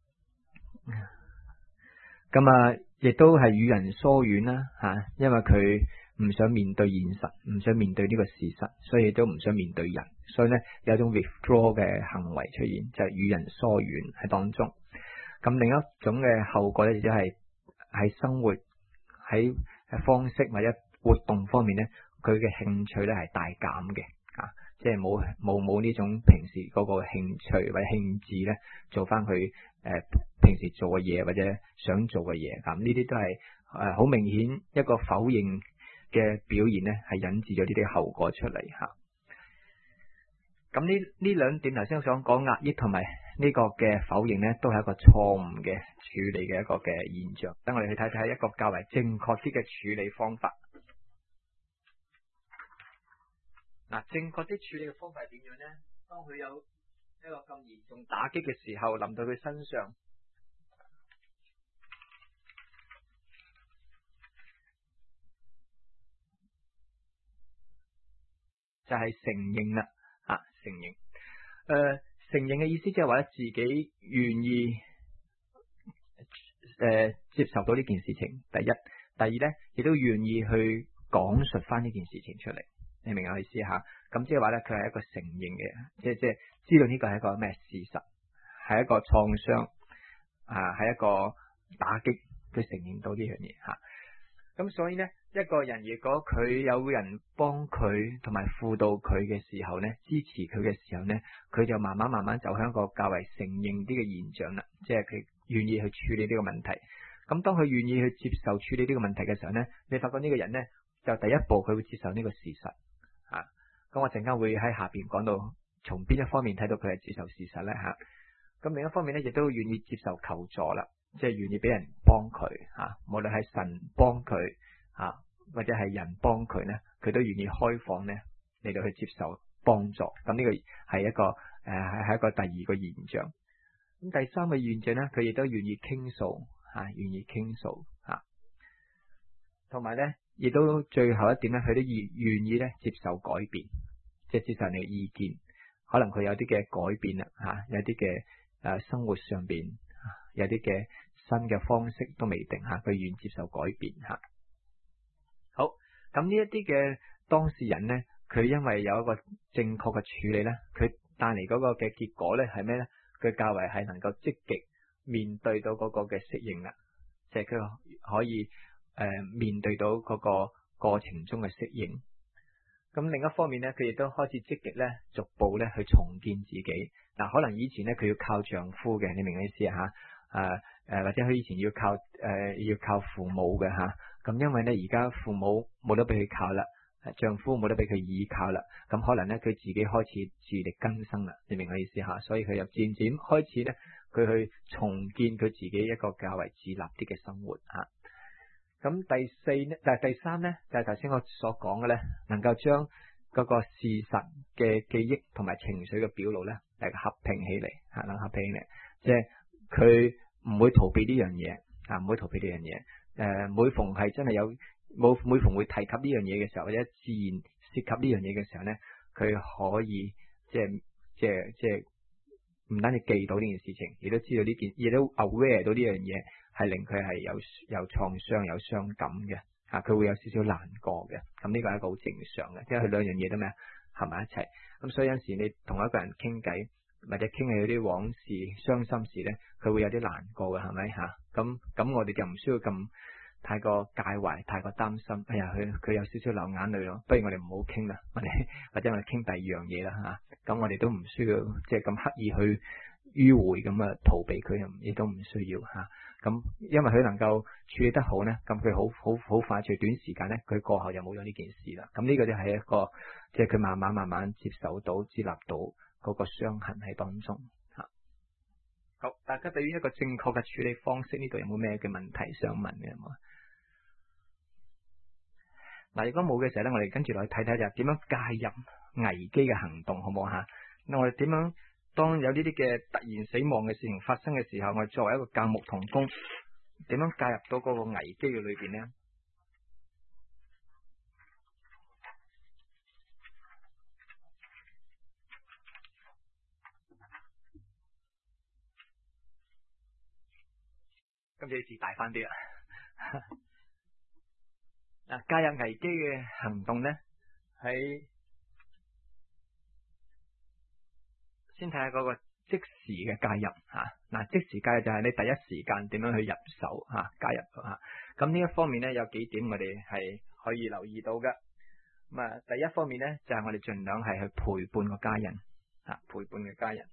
咁啊亦都係與人疏遠啦吓，因為佢唔想面對現實，唔想面對呢個事實，所以都唔想面對人，所以咧有一種 withdraw 嘅行為出現，就係、是、與人疏遠喺當中。咁另一種嘅後果咧，就係喺生活喺方式或者活動方面咧，佢嘅興趣咧係大減嘅，啊，即係冇冇冇呢種平時嗰個興趣或者興致咧，做翻佢誒平時做嘅嘢或者想做嘅嘢，咁呢啲都係誒好明顯一個否認嘅表現咧，係引致咗呢啲後果出嚟吓。 咁呢呢兩點頭先我想講壓抑同埋呢個嘅否認呢，都係一個錯誤嘅處理嘅一個嘅現象。等我哋去睇睇一個較為正確啲嘅處理方法。嗱，正確啲處理嘅方法係點樣呢？當佢有一個咁嚴重打擊嘅時候，臨到佢身上，就係承認啦，啊，承認。誒、呃，承認嘅意思即係話咧，自己願意誒、呃、接受到呢件事情。第一，第二咧，亦都願意去講述翻呢件事情出嚟。你明我意思吓？咁即係話咧，佢係一個承認嘅，即係即係知道呢個係一個咩事實，係一個創傷啊，係一個打擊，佢承認到呢樣嘢吓。咁所以呢，一個人如果佢有人幫佢同埋輔導佢嘅時候呢，支持佢嘅時候呢，佢就慢慢慢慢走向一個較為承認啲嘅現象啦，即係佢願意去處理呢個問題。咁當佢願意去接受處理呢個問題嘅時候呢，你發覺呢個人呢，就第一步佢會接受呢個事實啊。咁我陣間會喺下邊講到，從邊一方面睇到佢係接受事實呢吓。咁另一方面呢，亦都願意接受求助啦。即係願意俾人幫佢吓，無論係神幫佢吓，或者係人幫佢呢，佢都願意開放呢嚟到去接受幫助。咁呢個係一個誒係係一個第二個現象。咁第三個現象呢，佢亦都願意傾訴吓，願意傾訴吓，同埋呢亦都最後一點呢，佢都願願意呢接受改變，即係接受你嘅意見。可能佢有啲嘅改變啦吓，有啲嘅誒生活上邊。有啲嘅新嘅方式都未定吓，佢願意接受改變吓。好，咁呢一啲嘅當事人呢，佢因為有一個正確嘅處理呢，佢帶嚟嗰個嘅結果呢係咩呢？佢較為係能夠積極面對到嗰個嘅適應啦，即係佢可以誒、呃、面對到嗰個過程中嘅適應。咁另一方面呢，佢亦都開始積極呢，逐步呢去重建自己。嗱，可能以前呢，佢要靠丈夫嘅，你明我意思吓？誒、呃、誒，或者佢以前要靠誒、呃、要靠父母嘅吓，咁因為咧而家父母冇得俾佢靠啦，丈夫冇得俾佢依靠啦，咁可能咧佢自己開始自力更生啦，你明我意思吓？所以佢又漸漸開始咧，佢去重建佢自己一個較為自立啲嘅生活吓。咁第四咧，就係第三咧，就係頭先我所講嘅咧，能夠將嗰個事實嘅記憶同埋情緒嘅表露咧，嚟合併起嚟吓，能合併起嚟，即係。佢唔會逃避呢樣嘢啊，唔會逃避呢樣嘢。誒、呃，每逢係真係有冇每逢會提及呢樣嘢嘅時候，或者自然涉及呢樣嘢嘅時候咧，佢可以即係即係即係唔單止記到呢件事情，亦都知道呢件，亦都 aware 到呢樣嘢係令佢係有有創傷、有傷感嘅啊，佢會有少少難過嘅。咁呢個係一個好正常嘅，即係佢兩樣嘢都咩合埋一齊。咁所以有陣時你同一個人傾偈，或者傾起有啲往事、傷心事咧，佢會有啲難過嘅，係咪吓？咁咁我哋就唔需要咁太過介懷、太過擔心。哎呀，佢佢有少少流眼淚咯，不如我哋唔好傾啦，我哋或者我哋傾第二樣嘢啦吓。咁我哋都唔需要即係咁刻意去迂迴咁啊逃避佢，亦都唔需要吓。咁因為佢能夠處理得好咧，咁佢好好好快脆短時間咧，佢過後就冇咗呢件事啦。咁呢個就係一個即係佢慢慢慢慢接受到、接納到。嗰個傷痕喺當中吓。好，大家對於一個正確嘅處理方式，呢度有冇咩嘅問題想問嘅？有冇？嗱，如果冇嘅時候咧，我哋跟住落去睇睇就係點樣介入危機嘅行動，好唔好吓？咁我哋點樣當有呢啲嘅突然死亡嘅事情發生嘅時候，我哋作為一個教牧同工，點樣介入到嗰個危機嘅裏邊呢？今次字大翻啲啦。嗱，介入危機嘅行動咧，喺先睇下嗰個即時嘅介入吓。嗱，即時介入就係你第一時間點樣去入手吓，介入吓。咁呢一方面咧，有幾點我哋係可以留意到嘅。咁啊，第一方面咧就係我哋盡量係去陪伴個家人吓，陪伴嘅家人。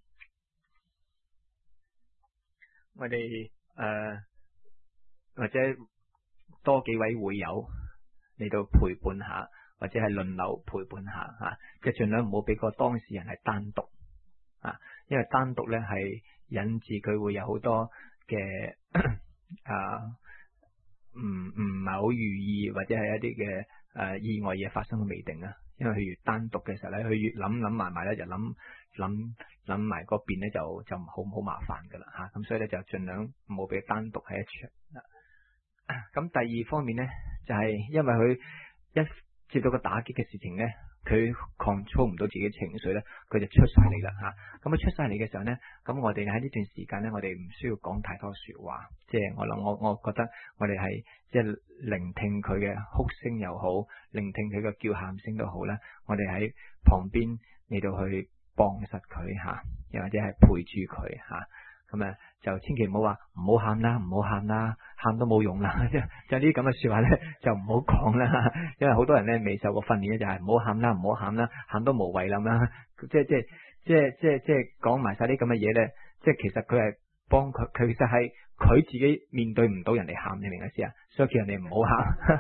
我哋誒。呃或者多幾位會友嚟到陪伴下， 或者係輪流陪伴下吓，即係盡量唔好俾個當事人係單獨啊，因為單獨咧係引致佢會有好多嘅啊唔唔係好如意，或者係一啲嘅誒意外嘢發生都未定啊。因為佢越單獨嘅時候咧，佢越諗諗埋埋咧，就諗諗諗埋嗰邊咧，就就好好麻煩噶啦吓。咁、啊、所以咧就盡量唔好俾單獨喺一場。咁、啊、第二方面咧，就係、是、因為佢一接到個打擊嘅事情咧，佢 control 唔到自己情緒咧，佢就出晒嚟啦吓。咁啊出晒嚟嘅時候咧，咁我哋喺呢段時間咧，我哋唔需要講太多說話，即係我諗我我覺得我哋係即係聆聽佢嘅哭聲又好，聆聽佢嘅叫喊聲都好啦，我哋喺旁邊嚟到去幫實佢吓，又或者係陪住佢吓。咁啊，就千祈唔好話唔好喊啦，唔好喊啦，喊都冇用啦。即係即係呢啲咁嘅說話咧，就唔好講啦。因為好多人咧未受過訓練咧，就係唔好喊啦，唔好喊啦，喊都無謂啦。即係即係即係即係即係講埋晒啲咁嘅嘢咧，即係其實佢係幫佢，佢其實係佢自己面對唔到人哋喊，你明唔明啊？所以叫人哋唔好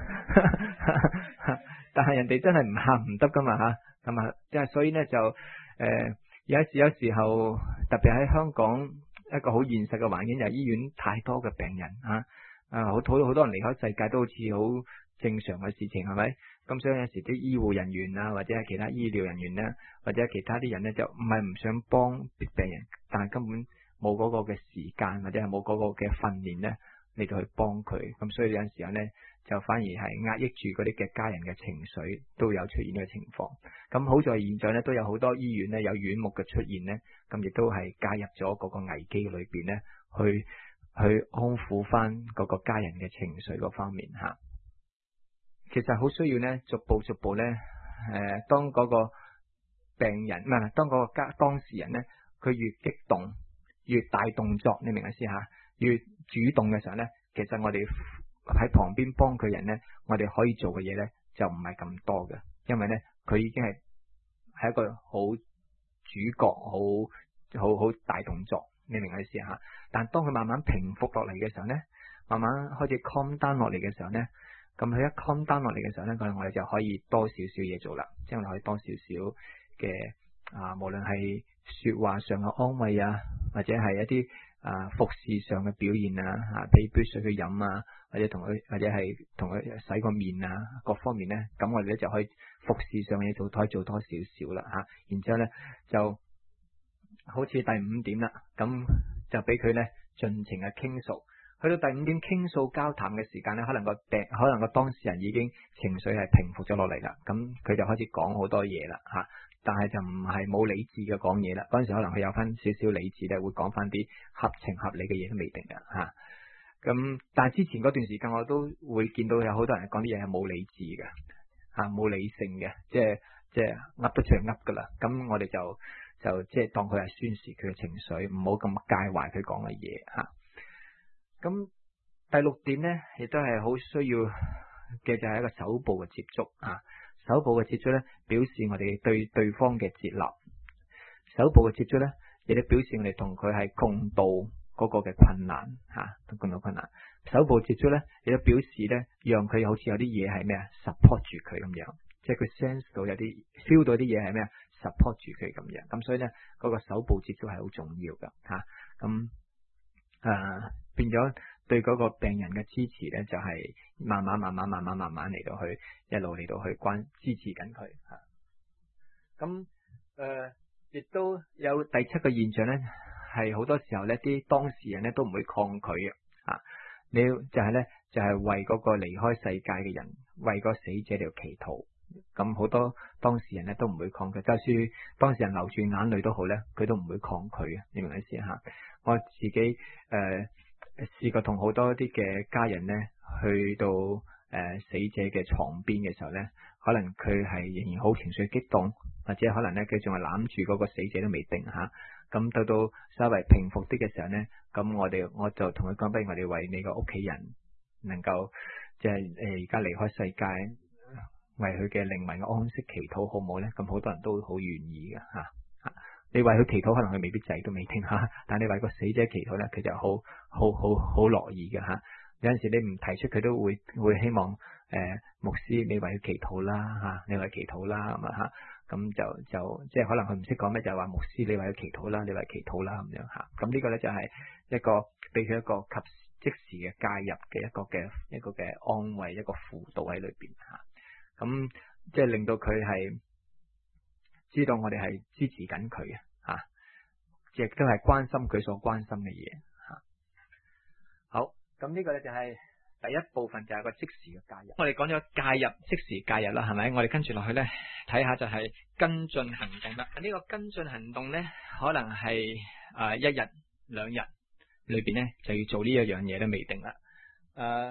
喊。但係人哋真係唔喊唔得噶嘛吓，咁啊，即係所以咧就誒、呃、有時有時候特別喺香港。一個好現實嘅環境就係醫院太多嘅病人啊，啊好好好多人離開世界都好似好正常嘅事情係咪？咁所以有時啲醫護人員啊，或者係其他醫療人員咧，或者其他啲人咧，就唔係唔想幫病人，但係根本冇嗰個嘅時間或者係冇嗰個嘅訓練咧嚟到去幫佢，咁所以有陣時候咧就反而係壓抑住嗰啲嘅家人嘅情緒，都有出現呢個情況。咁好在現在咧都有好多醫院咧有院牧嘅出現咧，咁亦都係介入咗嗰個危機裏邊咧，去去安撫翻嗰個家人嘅情緒嗰方面吓。其實好需要咧，逐步逐步咧，誒、呃，當嗰個病人唔係，當嗰個家當事人咧，佢越激動，越大動作，你明唔明先吓？越主動嘅時候咧，其實我哋喺旁邊幫佢人咧，我哋可以做嘅嘢咧就唔係咁多嘅，因為咧佢已經係係一個好主角，好好好大動作，你明我意思吓？但當佢慢慢平復落嚟嘅時候咧，慢慢開始 calm down 落嚟嘅時候咧，咁佢一 calm down 落嚟嘅時候咧，我哋就可以多少少嘢做啦，即係我哋可以多少少嘅啊，無論係說話上嘅安慰啊，或者係一啲啊服侍上嘅表現啊，吓俾杯水佢飲啊，或者同佢或者係同佢洗個面啊，各方面咧，咁我哋咧就可以服侍上嘅嘢做，可以做多少少啦吓。然之後咧就好似第五點啦，咁就俾佢咧盡情嘅傾訴。去到第五點傾訴交談嘅時間咧，可能個病可能個當事人已經情緒係平復咗落嚟啦，咁佢就開始講好多嘢啦吓，但係就唔係冇理智嘅講嘢啦。嗰陣時可能佢有翻少少理智咧，會講翻啲合情合理嘅嘢都未定噶吓。咁但係之前嗰段時間我都會見到有好多人講啲嘢係冇理智嘅吓，冇理性嘅，即係即係噏得出嚟噏噶啦。咁我哋就就即係當佢係宣洩佢嘅情緒，唔好咁介懷佢講嘅嘢吓。咁第六點咧，亦都係好需要嘅，就係一個手部嘅接觸啊。手部嘅接觸咧，表示我哋對對方嘅接納。手部嘅接觸咧，亦都表示我哋同佢係共度嗰個嘅困難吓，共度困難。手部接觸咧，亦都表示咧，讓佢好似有啲嘢係咩啊 support 住佢咁樣，即係佢 sense 到有啲 feel 到啲嘢係咩啊 support 住佢咁樣。咁所以咧，嗰個手部接觸係好重要噶吓。咁誒。變咗對嗰個病人嘅支持咧，就係、是、慢慢慢慢慢慢慢慢嚟到去一路嚟到去關支持緊佢吓。咁誒，亦、呃、都有第七個現象咧，係好多時候咧，啲當事人咧都唔會抗拒嘅啊。你就係咧，就係、是、為嗰個離開世界嘅人，為個死者嚟到祈禱。咁好多當事人咧都唔會抗拒，就算當事人流住眼淚都好咧，佢都唔會抗拒嘅。你明唔明先吓？我自己誒。呃試過同好多啲嘅家人咧，去到誒、呃、死者嘅床邊嘅時候咧，可能佢係仍然好情緒激動，或者可能咧佢仲係攬住嗰個死者都未定吓。咁、啊、到到稍微平復啲嘅時候咧，咁我哋我就同佢講，不如我哋為你個屋企人能夠即係誒而家離開世界，為佢嘅靈魂嘅安息祈禱好唔好咧？咁好多人都好願意嘅吓。啊你為佢祈禱，可能佢未必仔都未聽吓，但係你為個死者祈禱咧，佢就好好好好樂意嘅吓。有陣時你唔提出，佢都會會希望誒牧師你為佢祈禱啦吓，你為佢祈禱啦咁啊吓，咁就就即係可能佢唔識講咩，就話牧師你為佢祈禱啦，你為佢祈禱啦咁樣吓。咁呢個咧就係一個俾佢一個及即時嘅介入嘅一個嘅一個嘅安慰，一個輔導喺裏邊吓。咁即係令到佢係知道我哋係支持緊佢嘅吓，亦都係關心佢所關心嘅嘢吓。好，咁呢個咧就係第一部分，就係個即時嘅介入。我哋講咗介入，即時介入啦，係咪？我哋跟住落去咧，睇下就係跟進行動啦。呢個跟進行動咧，可能係誒一日兩日裏邊咧就要做呢一樣嘢都未定啦。誒，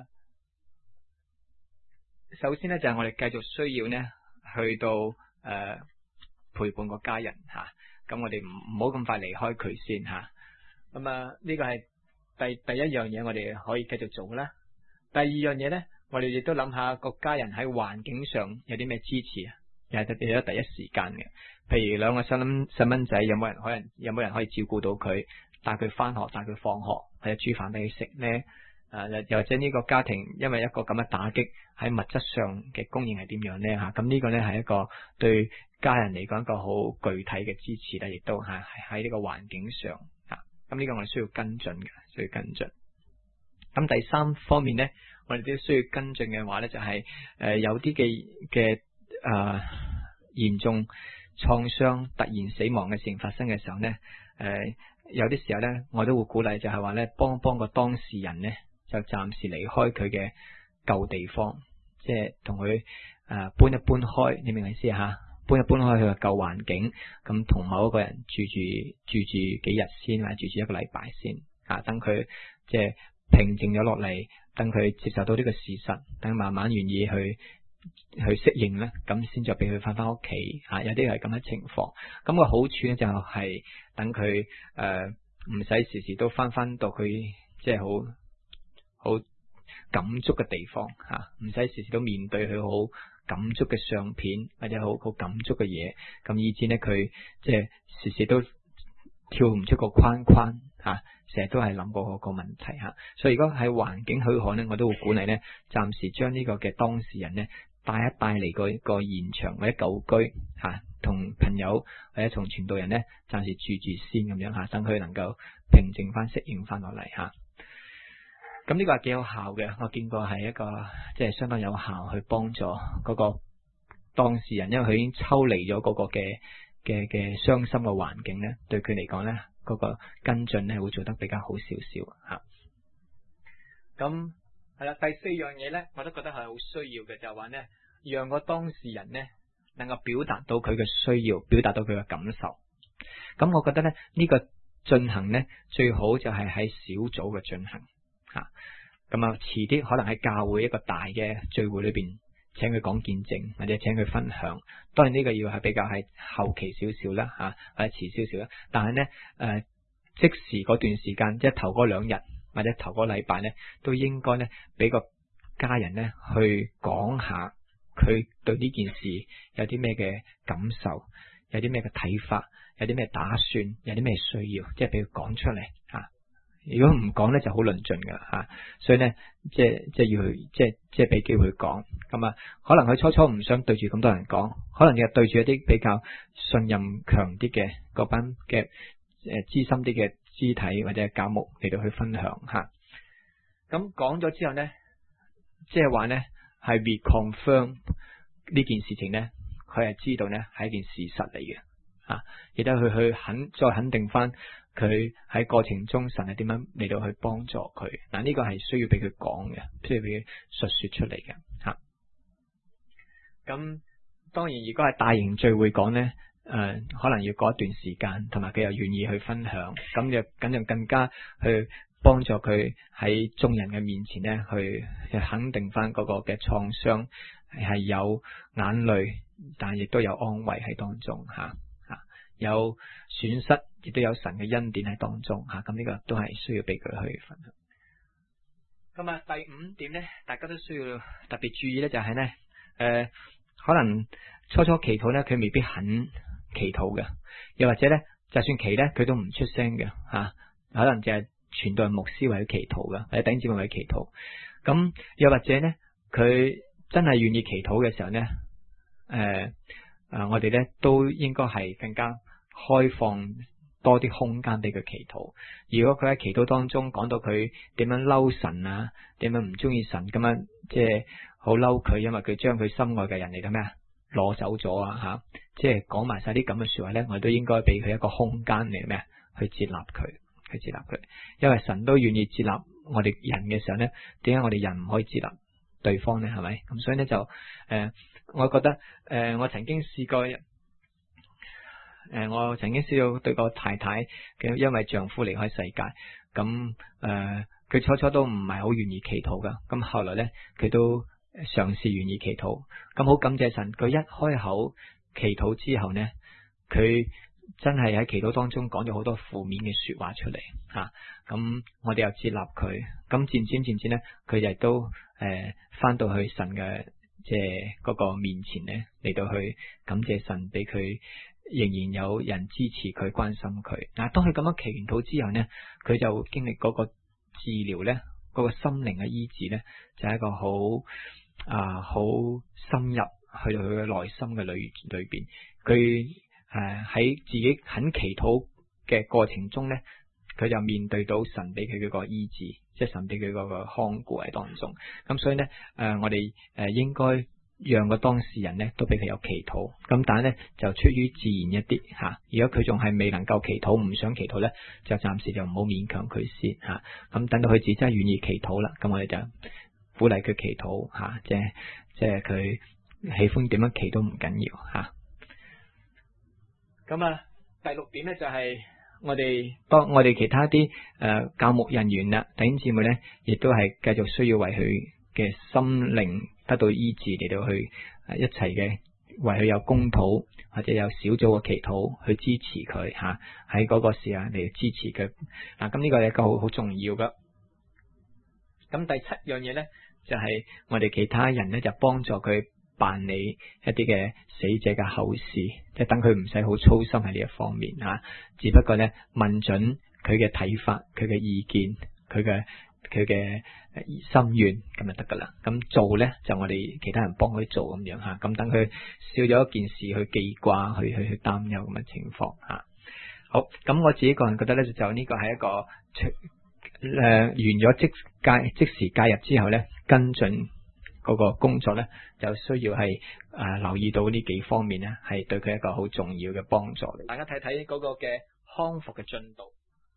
首先咧就係我哋繼續需要咧去到誒陪伴個家人吓，咁我哋唔唔好咁快離開佢先吓。咁啊呢個係第第一樣嘢，我哋可以繼續做啦。第二樣嘢咧，我哋亦都諗下個家人喺環境上有啲咩支持啊，又係特別喺第一時間嘅。譬如兩個細蚊細蚊仔，有冇人可能有冇人可以照顧到佢，帶佢翻學，帶佢放學，或者煮飯俾佢食咧？誒，又或者呢個家庭因為一個咁嘅打擊，喺物質上嘅供應係點樣咧？吓，咁呢個咧係一個對家人嚟講一個好具體嘅支持啦，亦都係喺呢個環境上吓。咁呢個我哋需要跟進嘅，需要跟進。咁第三方面咧，我哋都需要跟進嘅話咧，就係、是、誒、呃、有啲嘅嘅誒嚴重創傷、突然死亡嘅事情發生嘅時候咧，誒、呃、有啲時候咧，我都會鼓勵就係話咧，幫幫個當事人咧，就暫時離開佢嘅舊地方，即係同佢誒搬一搬開，你明唔明意思吓？搬一搬開佢嘅舊環境，咁同某一個人住住住住幾日先，或者住住一個禮拜先，啊，等佢即係平靜咗落嚟，等佢接受到呢個事實，等佢慢慢願意去去適應咧，咁先再俾佢翻翻屋企。啊，有啲係咁嘅情況。咁個好處咧就係等佢誒唔使時時都翻翻到佢即係好好感觸嘅地方吓，唔使時時都面對佢好感觸嘅相片或者好好感觸嘅嘢，咁以至呢，佢即係時時都跳唔出個框框吓，成日都係諗過個問題吓。所以如果喺環境許可呢，我都會鼓勵呢，暫時將呢個嘅當事人呢帶一帶嚟個個現場或者舊居吓，同朋友或者同傳道人呢暫時住住先咁樣吓，等佢能夠平靜翻、適應翻落嚟吓。咁呢個係幾有效嘅，我見過係一個即係相當有效去幫助嗰個當事人，因為佢已經抽離咗嗰個嘅嘅嘅傷心嘅環境咧，對佢嚟講咧，嗰個跟進咧會做得比較好少少吓。咁係啦，第四樣嘢咧，我都覺得係好需要嘅，就係話咧，讓個當事人咧能夠表達到佢嘅需要，表達到佢嘅感受。咁我覺得咧呢個進行咧最好就係喺小組嘅進行。吓，咁啊，遲啲可能喺教會一個大嘅聚會裏邊，請佢講見證或者請佢分享。當然呢個要係比較係後期少少啦，吓或者遲少少啦。但係呢，誒、呃，即時嗰段時間，即係頭嗰兩日或者頭嗰禮拜呢，都應該呢俾個家人呢去講下佢對呢件事有啲咩嘅感受，有啲咩嘅睇法，有啲咩打算，有啲咩需要，即係俾佢講出嚟吓。如果唔講咧就好論盡噶啦吓，所以咧即係即係要去即係即係俾機會講。咁啊，可能佢初初唔想對住咁多人講，可能又對住一啲比較信任強啲嘅嗰班嘅誒資深啲嘅肢體或者教牧嚟到去分享吓。咁講咗之後咧，即係話咧係 reconfirm 呢件事情咧，佢係知道咧係一件事實嚟嘅吓，亦都去去肯再肯定翻。佢喺過程中神係點樣嚟到去幫助佢？嗱，呢個係需要俾佢講嘅，需要俾佢述說出嚟嘅吓。咁當然，如果係大型聚會講呢，誒、呃，可能要過一段時間，同埋佢又願意去分享，咁就咁就更加去幫助佢喺眾人嘅面前呢，去肯定翻嗰個嘅創傷係有眼淚，但係亦都有安慰喺當中吓。有損失，亦都有神嘅恩典喺當中吓，咁呢個都係需要俾佢去分享。咁啊，第五點咧，大家都需要特別注意咧，就係咧，誒，可能初初祈禱咧，佢未必肯祈禱嘅，又或者咧，就算祈咧，佢都唔出聲嘅吓，可能就係傳道人牧師為佢祈禱嘅，或者弟兄姊妹為佢祈禱。咁又或者咧，佢真係願意祈禱嘅時候呢，誒、呃、誒，我哋呢都應該係更加開放多啲空間俾佢祈禱。如果佢喺祈禱當中講到佢點樣嬲神啊，點樣唔中意神咁樣，即係好嬲佢，因為佢將佢心愛嘅人嚟到咩啊攞走咗啊吓，即係講埋晒啲咁嘅說話呢，我哋都應該俾佢一個空間嚟咩去接納佢，去接納佢。因為神都願意接納我哋人嘅時候呢，點解我哋人唔可以接納對方呢？係咪？咁所以呢，就誒、呃，我覺得誒、呃，我曾經試過誒、呃，我曾經試過對個太太嘅，因為丈夫離開世界，咁誒，佢、呃、初初都唔係好願意祈禱噶，咁後來呢，佢都嘗試願意祈禱，咁好感謝神，佢一開口祈禱之後呢，佢真係喺祈禱當中講咗好多負面嘅說話出嚟吓，咁、啊、我哋又接納佢，咁漸漸漸漸呢，佢亦都誒翻、呃、到去神嘅即係嗰個面前呢，嚟到去感謝神俾佢仍然有人支持佢關心佢。嗱、啊，當佢咁樣祈完禱之後呢，佢就經歷嗰個治療呢，嗰、嗰個心靈嘅醫治呢，就係、是、一個好啊好深入去到佢嘅內心嘅裏裏邊，佢誒喺自己肯祈禱嘅過程中呢，佢就面對到神俾佢嗰個醫治，即係神俾佢嗰個看顧喺當中。咁所以呢，誒、呃、我哋誒應該讓個當事人呢都俾佢有祈禱。咁但係呢，就出於自然一啲吓、啊。如果佢仲係未能夠祈禱，唔想祈禱呢，就暫時就唔好勉強佢先吓。咁、啊、等到佢自己真係願意祈禱啦，咁我哋就鼓勵佢祈禱吓、啊，即係即係佢喜歡點樣祈都唔緊要吓。咁啊，第六點呢，就係、是、我哋當我哋其他啲誒、呃、教牧人員啦、弟兄姊妹呢，亦都係繼續需要為佢嘅心靈得到醫治，嚟到去一齊嘅為佢有公禱或者有小組嘅祈禱去支持佢吓，喺嗰個時間嚟支持佢。嗱，咁呢個係一個好好重要噶。咁第七樣嘢呢，就係、是、我哋其他人呢，就幫助佢辦理一啲嘅死者嘅後事，即係等佢唔使好操心喺呢一方面吓，只不過咧問准佢嘅睇法、佢嘅意見、佢嘅佢嘅心願咁就得噶啦。咁做咧就我哋其他人幫佢做咁樣吓，咁等佢少咗一件事去記掛、去去去擔憂咁嘅情況吓。好，咁我自己個人覺得咧，就呢個係一個誒、呃、完咗即介即時介入之後咧跟進。嗰個工作咧，就需要係誒、呃、留意到呢幾方面咧，係對佢一個好重要嘅幫助。大家睇睇嗰個嘅康復嘅進度。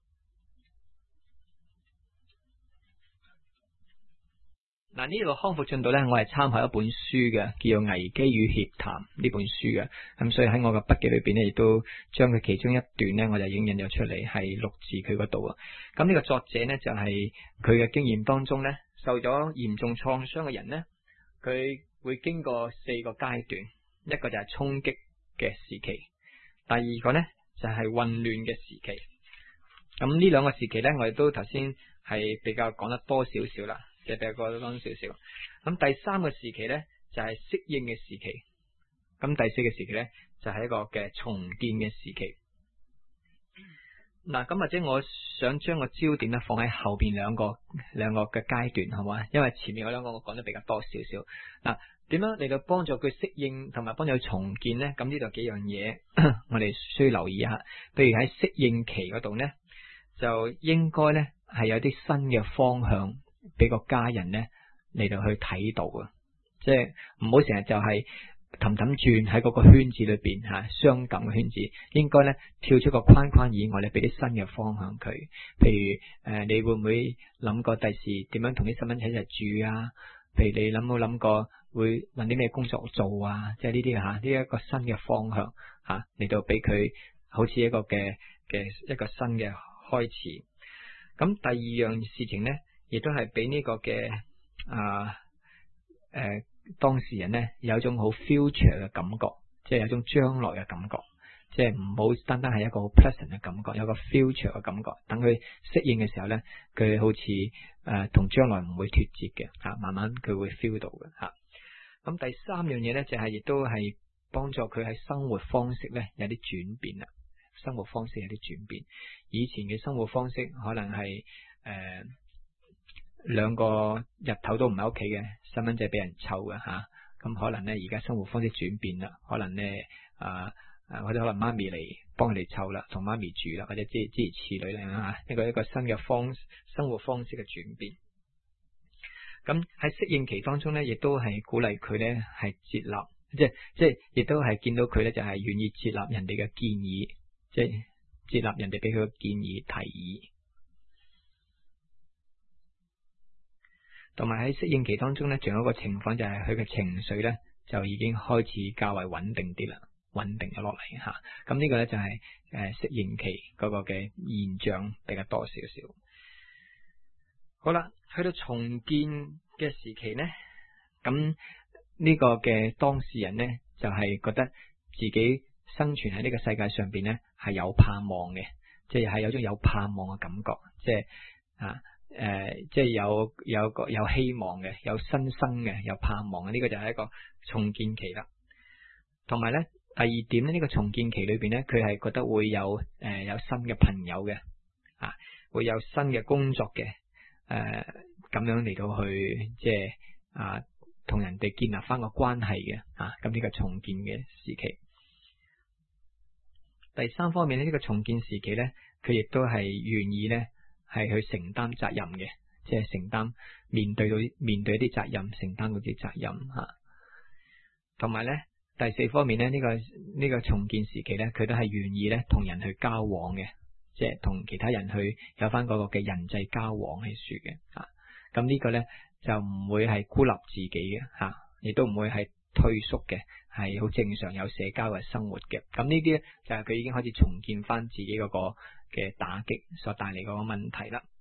嗱，呢個康復進度咧，我係參考一本書嘅，叫做《危機與協談》呢本書嘅。咁所以喺我嘅筆記裏邊咧，亦都將佢其中一段咧，我就已經引咗出嚟，係錄字佢嗰度啊。咁呢個作者咧，就係佢嘅經驗當中咧，受咗嚴重創傷嘅人咧。佢會經過四個階段，一個就係衝擊嘅時期，第二個呢就係混亂嘅時期。咁呢兩個時期呢，我哋都頭先係比較講得多少少啦，即係比較講得多少少。咁第三個時期呢，就係適應嘅時期，咁第四個時期呢，就係一個嘅重建嘅時期。嗱，咁或者我想將個焦點咧放喺後邊兩個兩個嘅階段，係嘛？因為前面嗰兩個我講得比較多少少。嗱，點樣嚟到幫助佢適應同埋幫助佢重建呢？咁呢度幾樣嘢，我哋需要留意一下。譬如喺適應期嗰度呢，就應該呢係有啲新嘅方向俾個家人呢嚟到去睇到啊！即係唔好成日就係、是。氹氹轉喺嗰個圈子裏邊吓，傷感嘅圈子，應該咧跳出個框框以外咧，俾啲新嘅方向佢。譬如誒、呃，你會唔會諗過第時點樣同啲細蚊仔一齊住啊？譬如你諗冇諗過會搵啲咩工作做啊？即係呢啲吓，呢一個新嘅方向吓，嚟到俾佢好似一個嘅嘅一個新嘅開始。咁第二樣事情咧，亦都係俾呢個嘅啊誒。呃當事人呢，有一種好 future 嘅感覺，即係有一種將來嘅感覺，即係唔好單單係一個好 pleasant 嘅感覺，有個 future 嘅感覺。等佢適應嘅時候呢，佢好似誒同將來唔會脫節嘅吓，慢慢佢會 feel 到嘅吓。咁第三樣嘢呢，就係亦都係幫助佢喺生活方式呢有啲轉變啦。生活方式有啲轉變，以前嘅生活方式可能係誒兩個日頭都唔喺屋企嘅，細蚊仔俾人湊嘅吓，咁、啊、可能咧而家生活方式轉變啦，可能咧啊啊或者可能媽咪嚟幫佢哋湊啦，同媽咪住啦，或者諸諸如此類啦吓，一個一個新嘅方生活方式嘅轉變。咁喺適應期當中咧，亦都係鼓勵佢咧係接納，即係即係亦都係見到佢咧就係願意接納人哋嘅建議，即係接納人哋俾佢嘅建議提議。同埋喺適應期當中咧，仲有一個情況就係佢嘅情緒咧就已經開始較為穩定啲啦，穩定咗落嚟吓。咁呢個咧就係誒適應期嗰個嘅現象比較多少少。好啦，去到重建嘅時期呢，咁呢個嘅當事人呢，就係覺得自己生存喺呢個世界上邊呢係有盼望嘅，即係係有種有盼望嘅感覺，即係啊誒，即係有有個有希望嘅，有新生嘅，有盼望嘅，呢個就係一個重建期啦。同埋呢，第二點呢，呢個重建期裏邊呢，佢係覺得會有誒有新嘅朋友嘅，啊會有新嘅工作嘅。誒，咁、呃、樣嚟到去即係啊，同人哋建立翻個關係嘅啊，咁呢個重建嘅時期。第三方面呢，呢、這個重建時期咧，佢亦都係願意咧係去承擔責任嘅，即係承擔面對到面對一啲責任，承擔嗰啲責任吓。同埋咧，第四方面咧，呢、這個呢、這個重建時期咧，佢都係願意咧同人去交往嘅。即係同其他人去有翻嗰個嘅人際交往喺處嘅吓，咁呢個咧就唔會係孤立自己嘅吓，亦都唔會係退縮嘅，係好正常有社交嘅生活嘅。咁呢啲咧就係佢已經開始重建翻自己嗰個嘅打擊所帶嚟嗰個問題啦。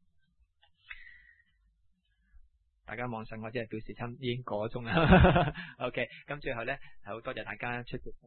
大家望實我，即係表示差已經過咗鐘啦。OK， 咁最後咧好多謝大家出席。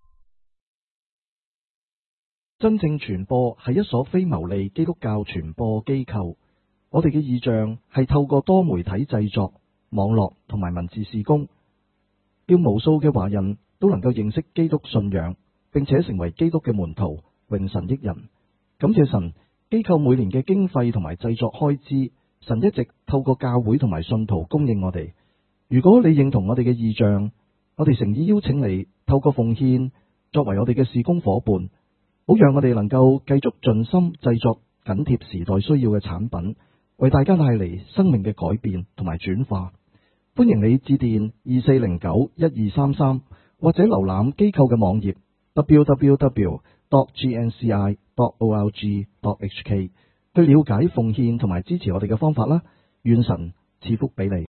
真正傳播係一所非牟利基督教傳播機構，我哋嘅意象係透過多媒體製作、網絡同埋文字事工，叫無數嘅華人都能夠認識基督信仰，並且成為基督嘅門徒，榮神益人。感謝神，機構每年嘅經費同埋製作開支，神一直透過教會同埋信徒供應我哋。如果你認同我哋嘅意象，我哋誠意邀請你透過奉獻作為我哋嘅事工夥伴，好讓我哋能夠繼續盡心製作緊貼時代需要嘅產品，為大家帶嚟生命嘅改變同埋轉化。歡迎你致電二四零九一二三三，或者瀏覽機構嘅網頁 double-u double-u double-u dot g n c i dot org dot h k 去了解奉獻同埋支持我哋嘅方法啦。願神賜福俾你。